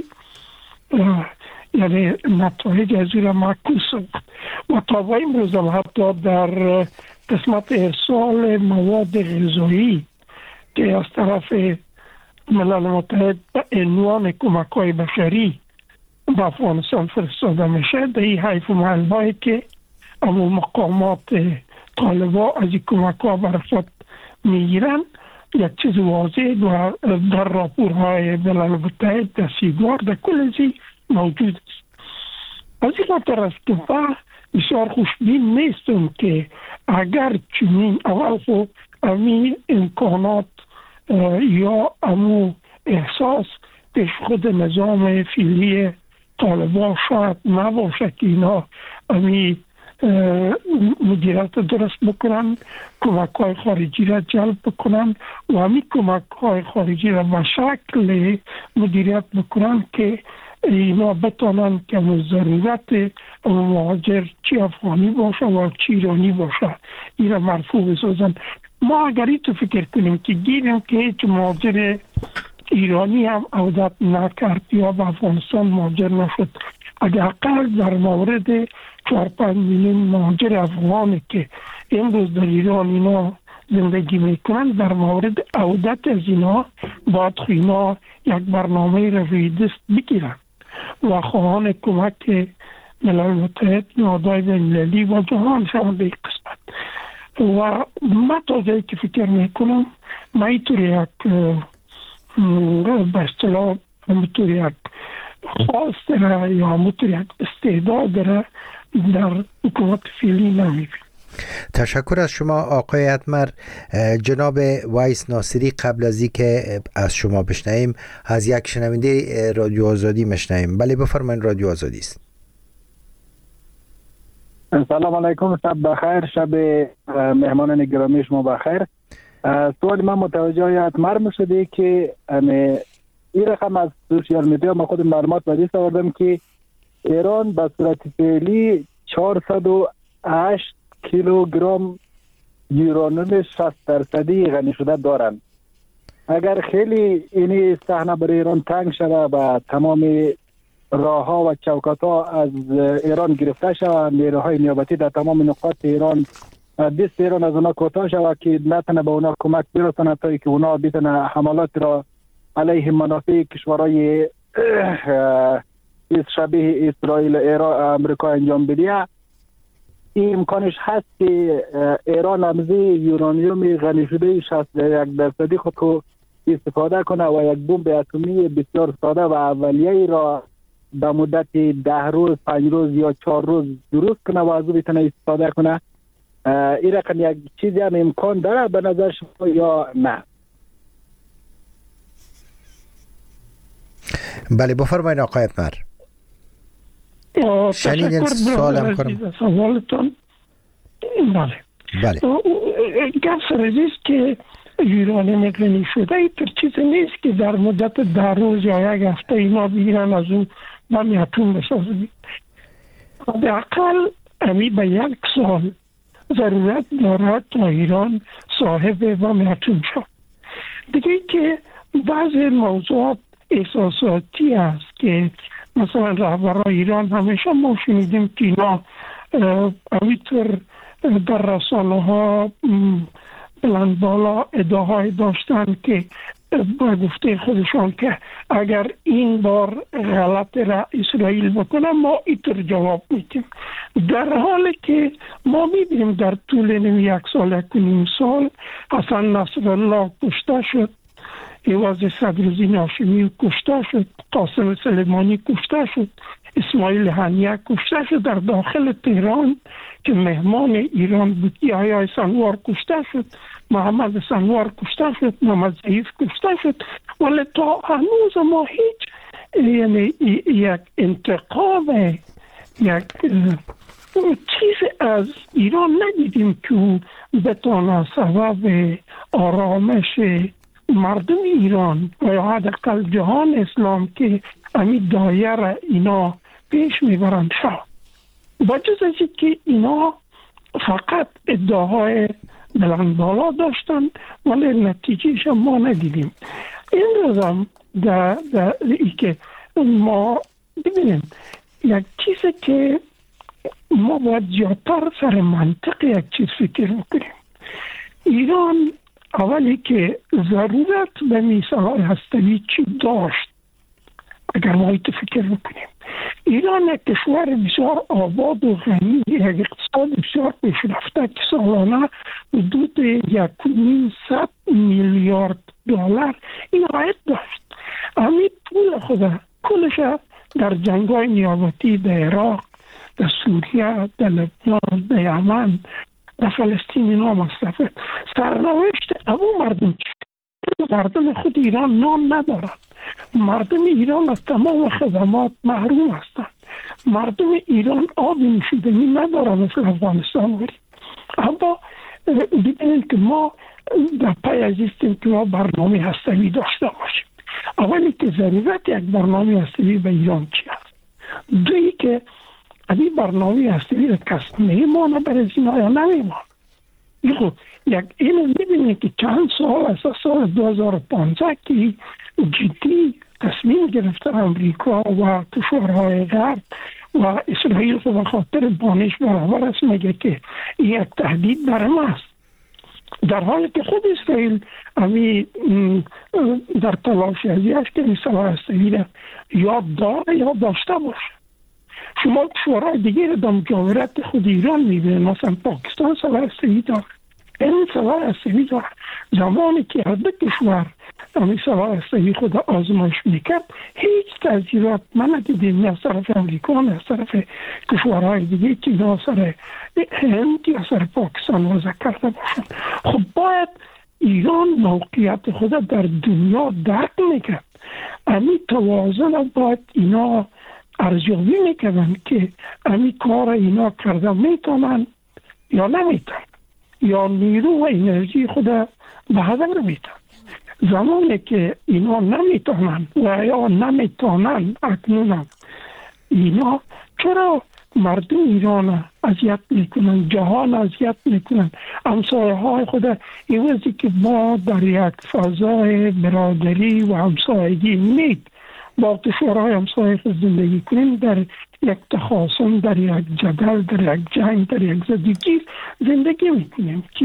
یعنی نتایج از این معکوس شد. و تا با این روز هم حتی در قسمت ارسال مواد غذایی که از طرف ملل متحد به عنوان کمک های بشری به افغانستان فرستاده میشه، در این حیف و محلهایی که اما مقامات طالبا از این کمک ها برخواد میگیرن یک چیز واضح و در راپورهای ملل متحد در سیگار در کل ازی موجود است. از این خاطر است که بسیار خوشبین نیستم که اگر چنین اول خود امی امکانات یا امو احساس پیش خود نظام فعلی طالبان شاید نباشه که اینا امی مدیریت درست بکنن، کمک های خارجی را جلب بکنن و همی کمک های خارجی را به شکل مدیریت بکنن که اینا بتانن که ضرورت مهاجر چی افغانی باشه و چی ایرانی باشه این را مرفوع بسازن. ما اگر این تو فکر کنیم که گیریم که هیچ مهاجر ایرانی هم عودت نکرد یا به افغانستان مهاجر نشد، اگر اقل در مورد چهار پنج میلیون مهاجر افغانی که امروز در ایران اینا زندگی میکنن در مورد عودت از اینا باید اینا یک برنامه را روی دست بگیرن و خواهان کمک ملل متحد، نهادهای بین‌المللی و جهان شوند به این قسمت. و من تا جایی که فکر میکنم من اینطور یک به اصطلاح همونطور یک خواست داره یا همونطور یک استعداد داره در حکومت فعلی نمیبینم. تشکر از شما آقای اتمر. جناب وایس ناصری، قبل از این که از شما بشنویم از یک شنونده رادیو آزادی مشنویم. بله بفرمایید، رادیو آزادی است. سلام علیکم، شب بخیر، شب مهمانان گرامی شما بخیر. سوال من متوجه اتمر میشده که این رقم از سوشیال میدیا ما خود معلومات بدیست آوردم که ایران به صورت فعلی چهارصد و هشت کیلوگرم یورانیم شصت درصدی غنی شده دارند. اگر خیلی این صحنه برای ایران تنگ شده و تمام راه ها و چوکات ها از ایران گرفته شود، نیروهای نیابتی در تمام نقاط ایران دست ایران از اونا کوتاه شود که نتونه به اونا کمک برسونه تا که اونا بتونه حملات را علیه منافع کشورهای شبیه اسرائیل و ایران امریکا انجام بده. این امکانش هست که ایران همزی یورانیوم غنی شده شصت یک درصدی خود کو استفاده کنه و یک بمب اتمی بسیار ساده و اولیه‌ای را در مدت ده روز، پنج روز یا چهار روز درست کنه و از او بتونه استفاده کنه. این رقم یک چیزی هم امکان داره به نظر شما یا نه؟ بله بفرمایید آقای اتمر. شنیدین سوالم کنم؟ سوالتون بله بله گفت سرزیست که یورانیم غنی شده ای تر چیز نیست که در مدت ده روز یا یک هفته اینا بگیرن از اون بمی اتم بسازن. به اقل امی به یک سال ضرورت دارد تا ایران صاحب بمی اتم شد. دیگه که بعض موضوعات احساساتی است که مثلا رهبران ایران همیشه ما شنیدیم که اینا اویتر در رسانه ها بلند بالا ادعاهای داشتن که با گفته خودشان که اگر این بار غلط را اسرائیل بکنه ما ایتر جواب میدیم، در حالی که ما میبینیم در طول یک سال یک نیم سال حسن نصرالله کشته شد، ایواز صدرالدین هاشمی کشته شد، قاسم سلیمانی کشته شد، اسماعیل هنیه کشته شد، در داخل تهران که مهمان ایران بود یحیی سنوار کشته شد، محمد سنوار کشته شد، محمد ضعیف کشته شد، ولی تا هنوز ما هیچ یعنی یک انتقام یک چیز از ایران ندیدیم که بتونه سبب آرامش مردم ایران و یا حداقل جهان اسلام که امی دایره اینا پیش میبرند شد. با جز از که اینا فقط ادعاهای بلند بالا داشتن ولی نتیجهش ما ندیدیم. این روزم در ای که ما ببینیم یک چیزی که ما باید زیادتر سر منطق یک چیز فکر بکنیم. ایران اولی که ضرورت به میثاق هسته‌ای چی داشت اگر ما ایت فکر بکنیم. ایران یک کشور بسیار آباد و غنی، یک اقتصاد بسیار پیشرفته که سالانه حدود یک و صد میلیارد دلار این عاید داشت. همین پول خود کلش در جنگ‌های نیابتی در عراق، در سوریه، در لبنان، در یمن، در فلسطین اینا مصرفه. سرنوشت ابو مردم مردم خود ایران نان ندارد. مردم ایران از تمام خدمات محروم هستند. مردم ایران آب نوشیدنی ندارد مثل افغانستان ولی. اما ببینید که ما در پی ازیستیم که ما برنامه هسته‌ای داشته باشیم. اولی که ضرورت یک برنامه هسته‌ای به ایران چی است؟ دویی که این برنامه هسته‌ای را کس میمانه برای اینا یا نمیمانه. خب یک اینو میبینید که چند سال از سال دو هزار و پانزده که جدی تصمیم گرفته امریکا و کشورهای غرب و اسرائیل به خاطر بانش برابر است میگه که یک تهدید بر ما است، در حالی که خود اسرائیل امی در تلاش ازی است که این سلاح هسته‌ای را یاد داره یا داشته باشه. شما کشورهای دیگه در مجاورت خود ایران میبینید، مثلا پاکستان سلاح هسته‌ای داره، این سلاح هسته‌ای داره. زمانی که هر دو کشور امی سلاح هسته‌ای خود آزمایش میکرد هیچ تاثیرات من ندیدیم، نه از طرف امریکا نه از طرف کشورهای دیگه که نه سر هند یا سر پاکستان وضع کرده باشن. خب باید ایران موقعیت خود در دنیا درک میکرد. امی توازن باید اینا ارزیابی میکنن که امی کار اینا کرده میتونن یا نمیتونن، یا نیرو و انرژی خود به هدر میتونن. زمانی که اینا نمیتونن و یا نمیتونن اکنون اینا چرا مردم ایران اذیت میکنن، جهان اذیت میکنن، همسایه های خود ایوزی که ما در یک فضای برادری و همسایگی نید با کشورهای همسایه خود زندگی کنیم، در یک تخاصم، در یک جدل، در یک جنگ، در یک زدگی زندگی میکنیم که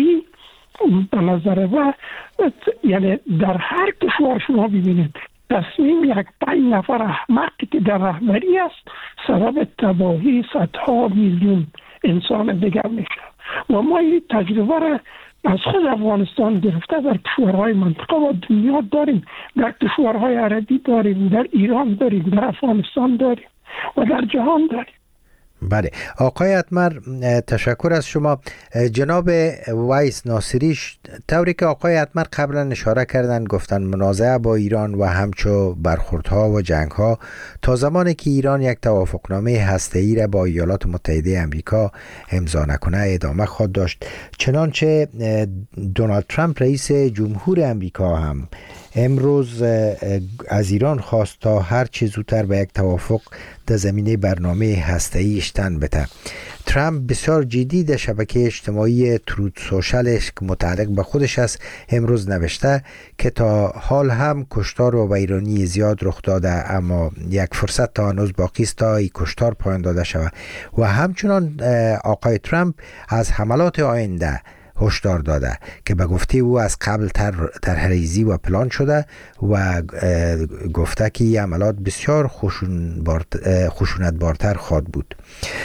به نظر و یعنی در هر کشور شما ببینید تصمیم یک پنج نفر احمقی که در رهبری است سبب تباهی صدها میلیون انسان دیگر میشه. و ما این تجربه را از خود افغانستان گرفته در کشورهای منطقه و دنیا داریم، در کشورهای عربی داریم، در ایران داریم، در افغانستان داریم و در جهان داریم. بله آقای اتمر تشکر از شما. جناب ویس ناصری، طوری که آقای اتمر قبلا اشاره کردن گفتن منازعه با ایران و همچو برخوردها و جنگها تا زمانی که ایران یک توافقنامه هسته‌ای را با ایالات متحده آمریکا امضا نکنه ادامه خواهد داشت. چنانچه دونالد ترامپ رئیس جمهور آمریکا هم امروز از ایران خواست تا هر چه زودتر به یک توافق در زمینه برنامه هسته‌ایش تن بده. ترامپ بسیار جدی در شبکه اجتماعی تروت سوشالش که متعلق به خودش است امروز نوشته که تا حال هم کشتار و ویرانی زیاد رخ داده، اما یک فرصت تا هنوز باقی است تا این کشتار پایان داده شود و همچنان آقای ترامپ از حملات آینده هشدار داده که به گفته او از قبل طرح‌ریزی و پلان شده و گفته که این عملات بسیار خشونت بارتر خواهد بود.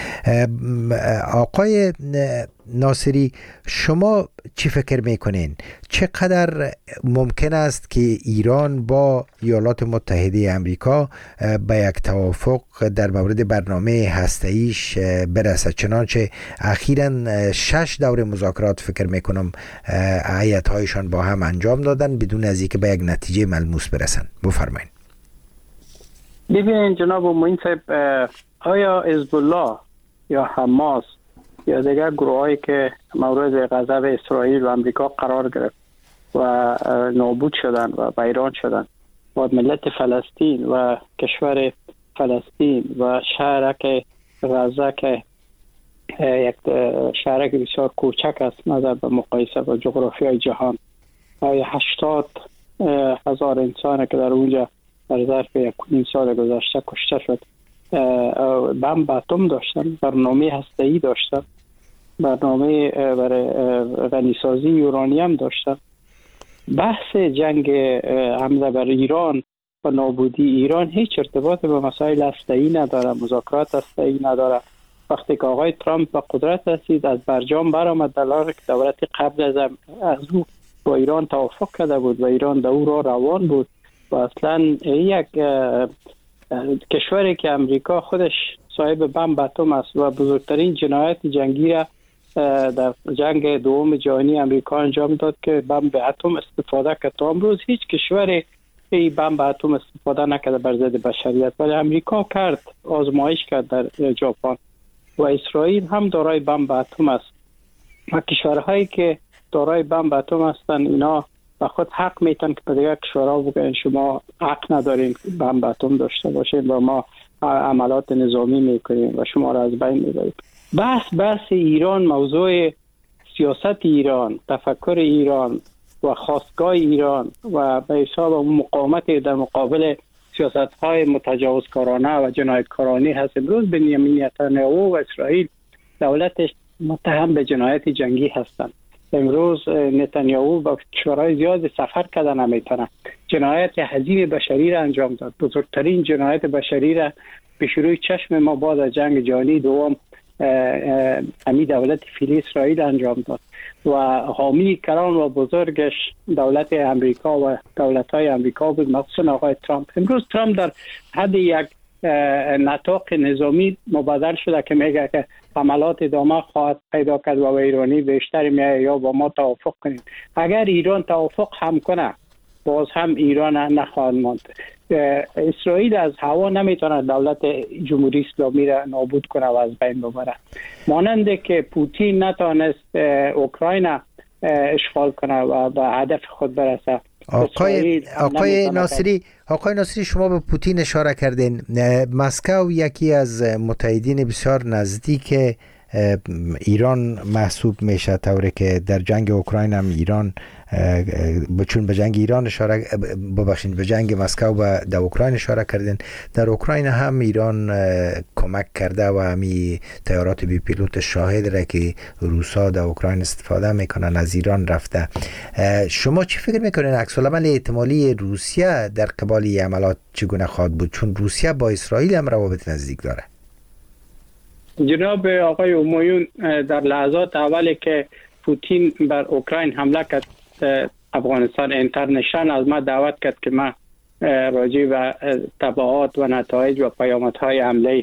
آقای ناصری، شما چی فکر میکنین؟ چقدر ممکن است که ایران با ایالات متحده امریکا به یک توافق در مورد برنامه هسته‌ایش برسد؟ چنانچه اخیراً شش دور مذاکرات فکر میکنم هیئت‌هایشان با هم انجام دادن بدون از اینکه به یک نتیجه ملموس برسن. بفرمایید. ببینید جناب معین صاحب، آیا حزب الله یا حماس یا دیگر گروهایی که مورد غضب اسرائیل و امریکا قرار گرفت و نابود شدن و ویران شدن و ملت فلسطین و کشور فلسطین و شهرک غزه که یک شهرک بسیار کوچک است نظر به مقایسه با جغرافیای جهان، آیا هشتاد هزار انسان که در اونجا در ظرف یک نیم سال گذشته کشته شد، بمب اتم داشتن، برنامه هسته‌ای داشتن، برنامه برای غنیسازی یورانیم داشتن. بحث جنگ حمله بر ایران و نابودی ایران هیچ ارتباط به مسائل هسته‌ای نداره، مذاکرات هسته‌ای نداره. وقتی که آقای ترامپ به قدرت رسید از برجام برآمد در حالی که دولت قبل از از او با ایران توافق کرده بود و ایران در او را روان بود و اصلا یک کشوری که امریکا خودش صاحب بمب اتم است و بزرگترین جنایت جنگی را در جنگ دوم جهانی امریکا انجام داد که بمب اتم استفاده کرد. تا امروز هیچ کشوری این بمب اتم استفاده نکرده بر ضد بشریت، ولی امریکا کرد، آزمایش کرد در ژاپن و اسرائیل هم دارای بمب اتم است و کشورهایی که دارای بمب اتم هستند اینا و خود حق میتن که به دیگر کشورها بگن شما حق ندارین بمب اتم داشته باشین و ما عملات نظامی میکنیم و شما را از بین میبریم. بحث بحث ایران، موضوع سیاست ایران، تفکر ایران و خواستگاه ایران و به حساب مقاومت در مقابل سیاست های متجاوزکارانه و جنایتکارانه هست. امروز بنیامین نتانیاهو و اسرائیل دولتش متهم به جنایت جنگی هستند. امروز نتانیاهو با کشورهای زیاد سفر کردن نمیتونه. جنایت عظیم بشری را انجام داد، بزرگترین جنایت بشری را به شروع چشم ما بعد از جنگ جهانی دوم امی دولت فیلی اسرائیل انجام داد و حامی کران و بزرگش دولت امریکا و دولت‌های امریکا بود، مخصوصا آقای ترامپ. امروز ترامپ در حد یک نطاق نظامی مبادر شده که میگه که حملات ادامه خواهد پیدا کرد و ایرانی بیشتر میگه یا با ما توافق کنید. اگر ایران توافق هم کنه باز هم ایران نخواهد ماند. اسرائیل از هوا نمیتونه دولت جمهوری اسلامی را نابود کنه و از بین ببره، مانند که پوتین نتونست اوکراین اشغال کنه و به هدف خود برسه. آقای آقای ناصری آقای ناصری شما به پوتین اشاره کردین. مسکو یکی از متحدین بسیار نزدیک ایران محسوب میشه، طوری که در جنگ اوکراین هم ایران چون به جنگ ایران اشاره ببخشید به جنگ مسکو و در اوکراین اشاره کردین، در اوکراین هم ایران کمک کرده و همی طیارات بی پیلوت شاهد را که روسا در اوکراین استفاده میکنن از ایران رفته. شما چی فکر میکنین عکس العمل احتمالی روسیه در قبال این عملات چگونه خواهد بود، چون روسیه با اسرائیل هم روابط نزدیک داره؟ جناب آقای همایون، در لحظات اولی که پوتین بر اوکراین حمله کرد افغانستان اینترنشنال از ما دعوت کرد که ما راجع به تبعات و نتایج و پیامدهای حمله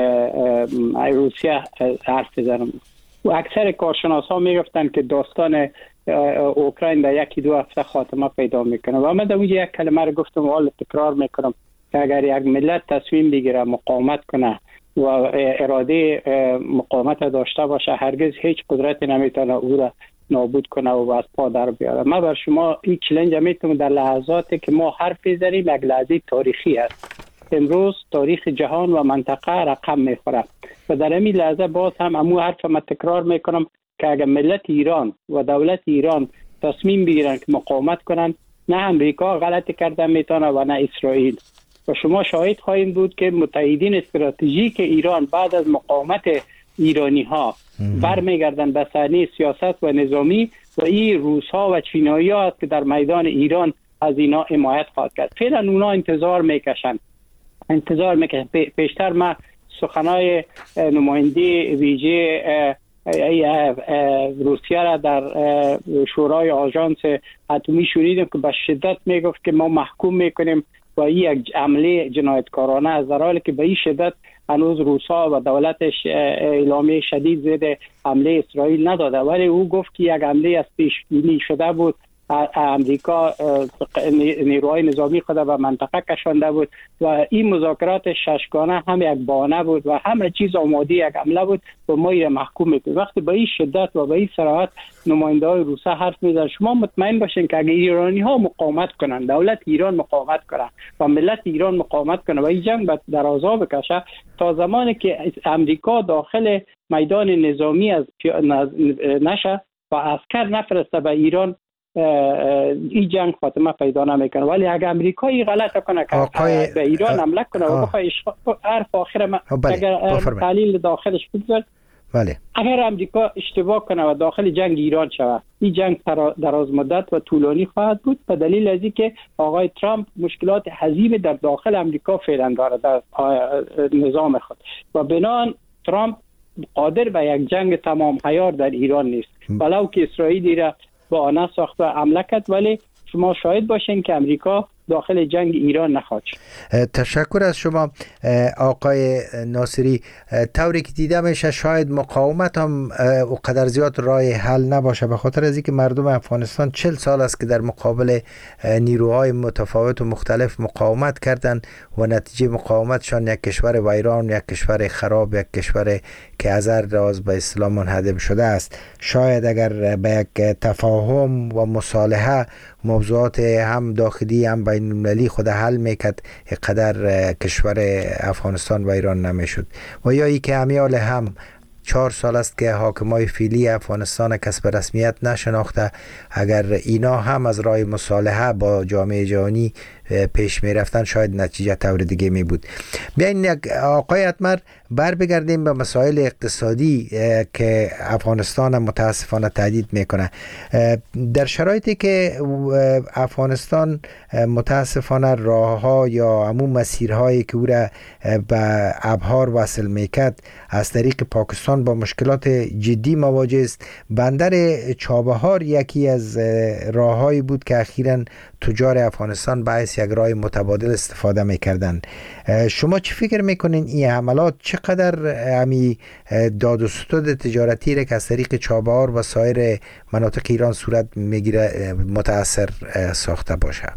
روسیه حرف بزنم. و اکثر کارشناسا میگفتن که داستان اوکراین در یکی دو هفته خاتمه پیدا میکنه و من در اونجا یک کلمه رو گفتم و حالا تکرار میکنم که اگر یک ملت تصمیم بگیره مقاومت کنه و اراده مقاومت داشته باشه هرگز هیچ قدرتی نمیتونه او را نابود کنه و از پا در بیاره. من بر شما این چالش میتونم در لحظاتی که ما حرف بزنیم یک لحظه تاریخی است امروز تاریخ جهان و منطقه رقم میخوره و در همین لحظه باز هم امو حرف ما تکرار میکنم که اگر ملت ایران و دولت ایران تصمیم بگیرن که مقاومت کنن، نه امریکا غلطی کرده میتونه و نه اسرائیل. و شما شاهد خواهید بود که متحدین استراتژیک ایران بعد از مقاومت ایرانی ها برمیگردن به صحنه سیاست و نظامی و این روس ها و چینایی ها که در میدان ایران از اینا حمایت خواهد کرد. فعلا اونا انتظار میکشن انتظار میکشن پیشتر ما سخنای نماینده ویژه روسیه را در شورای آژانس اتمی شنیدیم که به شدت میگفت که ما محکوم میکنیم و این یک عمله جنایتکارانه است، در حالی که به این شدت هنوز روسا و دولتش اعلامیه شدید ضد حمله اسرائیل نداده، ولی او گفت که یک حمله از پیش بینی شده بود. امریکا نیروهای نظامی خود به منطقه کشانده بود و این مذاکرات ششگانه هم یک بهانه بود و همه چیز آماده یک حمله بود و ما این محکوم میکنیم. وقتی به این شدت و به این صراحت نماینده های روسا حرف میزنن، شما مطمئن باشین که اگر ایرانی ها مقاومت کنن، دولت ایران مقاومت کنه و ملت ایران مقاومت کنه و این جنگ به درازا بکشه، تا زمانی که امریکا داخل میدان نظامی از نشه و عسکر نفرسته به ایران، این جنگ خاتمه پیدا نمیکنه. ولی اگر امریکا این غلط کنه که آقای... به ایران حمله کنه و بخواد حرف آخر ما اگر تحلیل داخلش بگذار، بله. اگر امریکا اشتباه کنه و داخل جنگ ایران شود، این جنگ دراز مدت و طولانی خواهد بود به دلیل از اینکه آقای ترامپ مشکلات عظیم در داخل امریکا فعلا داره در نظام خود و بنابراین ترامپ قادر به یک جنگ تمام عیار در ایران نیست، ولو که اسرائیلی را با آنها ساخت و حمله کرد، ولی شما شاهد باشین که امریکا داخل جنگ ایران نخواهد شد. تشکر از شما آقای ناصری. طوری که دیده میشه شاید مقاومت هم اونقدر زیاد راه حل نباشه، به خاطر از اینکه مردم افغانستان چهل سال است که در مقابل نیروهای متفاوت و مختلف مقاومت کردن و نتیجه مقاومتشان یک کشور ویران، یک کشور خراب، یک کشور که از هر راز به اسلام منهدم شده است. شاید اگر به یک تفاهم و مصالحه موضوعات هم داخلی هم بین المللی خود حل میکرد، قدر کشور افغانستان و ایران نمیشد. و یا ای که امیال هم چهار سال است که حاکمای فعلی افغانستان کسب رسمیت نشناخته، اگر اینا هم از راه مصالحه با جامعه جهانی پیش می رفتن شاید نتیجه طور دیگه می بود. بیاین آقای اتمر بر بگردیم به مسائل اقتصادی که افغانستان متاسفانه تهدید میکنه. در شرایطی که افغانستان متاسفانه راه ها یا عموم مسیرهایی که او را به ابحار وصل میکرد از طریق پاکستان با مشکلات جدی مواجه است، بندر چابهار یکی از راههایی بود که اخیراً تجار افغانستان باعث یک راه متبادل استفاده میکردن. شما چی فکر میکنین این حملات چقدر همی داد و ستد تجارتی را که از طریق چابهار و سایر مناطق ایران صورت میگیره متاثر ساخته باشه؟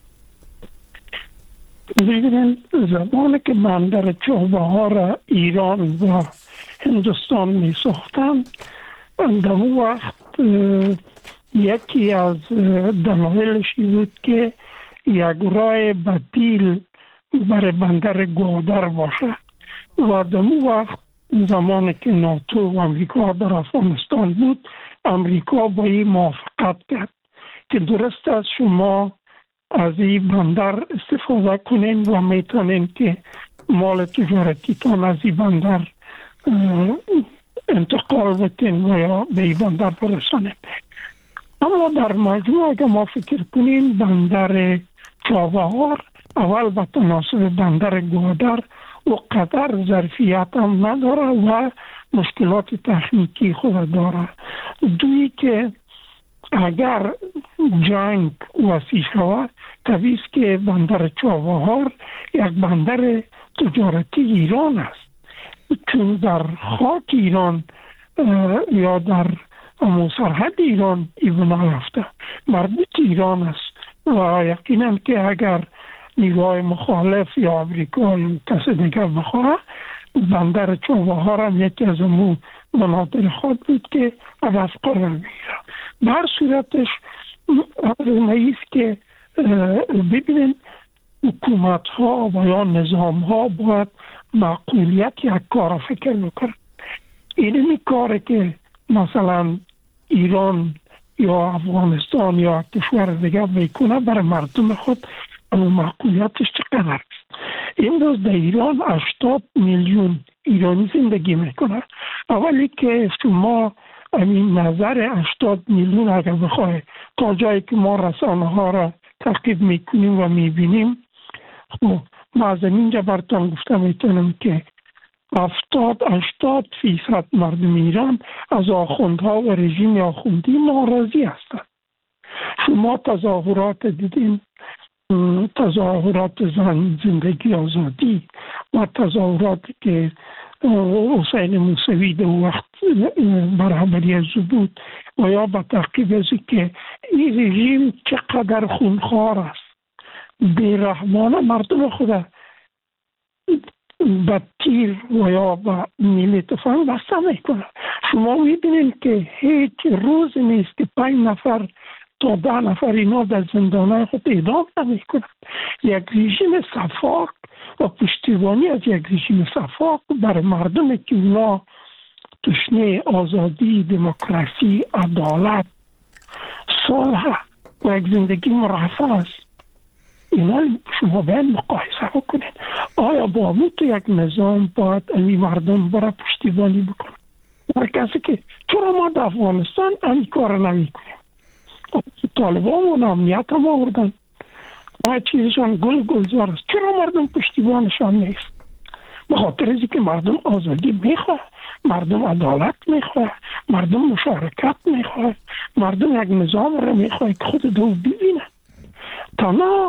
ببینید زمانی که بندر چابهار ایران و هندوستان می ساختن، در اون وقت یکی از دلایلش بود که یک راه بدیل برای بندر گودر باشه و در اون وقت زمانی که ناتو و امریکا در افغانستان بود، امریکا با این موافقت کرد که درست است شما از این بندر استفاده کنین و میتونین که مال تجارتیتان از این بندر انتقال بتین و یا به این بندر برسانین. اما در مجموع اگر ما فکر کنیم بندر چابهار اول به تناسب بندر گودر و قدر ظرفیت هم نداره و مشکلات تکنیکی خود داره. دویی که اگر جنگ وسیع شود طبیعی است که بندر چابهار یک بندر تجارتی ایران است، چون در خاک ایران یا در سرحد ایران این بنا یافته مربوط ایران است و یقینا که اگر نیروهای مخالف یا امریکا یا کسی دیگر بخواه بندر چابهار هم یکی از امو مناطق خود بود که عوض قرار میگیره. بر صورتش نیست که ببینید حکومت ها و یا نظام ها باید معقولیت یک کار فکر بکنن. اینمی کاره که مثلا ایران یا افغانستان یا کشور دیگه میکنه برای مردم خود اما معقولیتش چقدر است؟ امروز در ایران هشتاد میلیون ایرانی زندگی میکنه. اولی که شما این نظر هشتاد میلیون اگر بخواه تا جایی که ما رسانه ها را تعقیب میکنیم و میبینیم، خب ما از اینجا براتون گفته میتونم که هفتاد هشتاد فیصد مردم ایران از آخوندها و رژیم آخوندی ناراضی هستند. شما تظاهرات دیدین، تظاهرات زن زندگی آزادی و تظاهراتی که حسین موسوی در وقت برابری از بود و یا به تعقیب از که این رژیم چقدر خونخوار است، بیرحمانه مردم خود با تیر و یا با نیل تفنگ بسته میکنه. شما میبینید که هیچ روز نیست که پنج نفر تا ده نفر اینا در زندانه خود اعدام نمیکنند. یک رژیم صفاق و پشتیبانی از یک رژیم صفاق بر مردم که اونا تشنه آزادی، دموکراسی، عدالت، صلح و یک زندگی مرفه است، اینا شما باید مقایسه بکنید. آیا با تو یک نظام باید این مردم برای پشتیبانی بکنن؟ برای کسی که چرا ما در افغانستان این کار نمی کنیم؟ طالبان و امنیت هم آوردن، ما چیزشان گل گلزار است، چرا مردم پشتیبانشان نیست؟ به خاطر از که مردم آزادی میخواه، مردم عدالت میخواه، مردم مشارکت میخواه، مردم یک نظام را میخواه که خود دو ببینه. تنها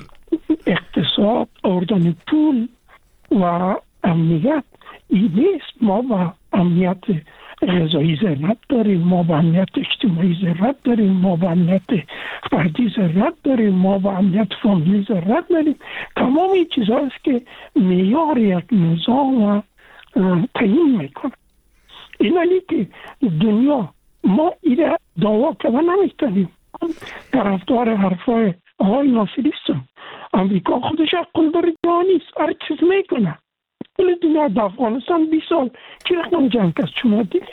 اقتصاد، آوردن پول و امنیت این نیست. ما با امنیت غذایی ضرورت داریم، ما با امنیت اجتماعی ضرورت داریم، ما با امنیت فردی ضرورت داریم، ما با امنیت فامیلی ضرورت داریم. تمام این چیزها است که معیار یک نظام تعیین میکنه. اینانی که دنیا ما این دعوا کردن نمیتونیم. طرفدار حرفای آقای ناصری هستم. امریکا خودش عقل داره جهانیست، هر چیز میکنه. کل دنیا در افغانستان بیست سال چی رقم جنگ است شما دیدیم؟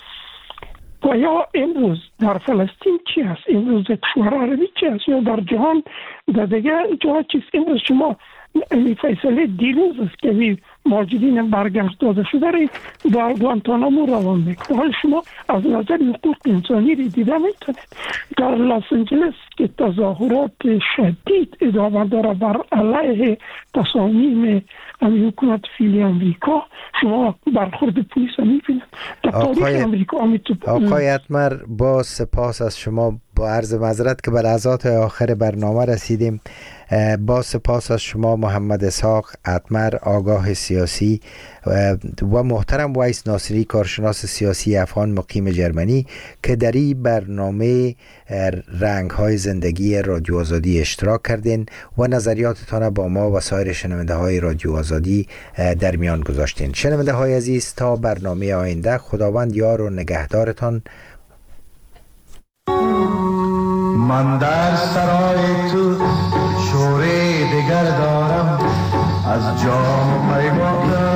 و یا امروز در فلسطین چی هست؟ امروز در کشور عربی چی هست؟ یا در جهان در دیگه جا چیست؟ امروز شما این فیصله دیروز است که ماجرین برگشت داده شده را در گوانتانامو روان میکنه. حال شما از نظر حقوق انسانی را دیده میتونید در لس آنجلس که تظاهرات شدید ادامه داره بر علیه تصامیم حکومت فعلی امریکا، شما برخورد پلیس را میبینید در تاریخ امریکا. آقای اتمر، با سپاس از شما، با عرض معذرت که به لحظات آخر برنامه رسیدیم. با سپاس از شما محمد اسحاق اتمر، آگاه سیاسی، و محترم ویس ناصری، کارشناس سیاسی افغان مقیم جرمنی، که در این برنامه رنگ های زندگی رادیو آزادی اشتراک کردین و نظریاتتان با ما و سایر شنونده های رادیو آزادی در میان گذاشتین. شنونده های عزیز، تا برنامه آینده، خداوند یار و نگهدارتان. من در سرای تو شوری دگر دارم، از جام پیما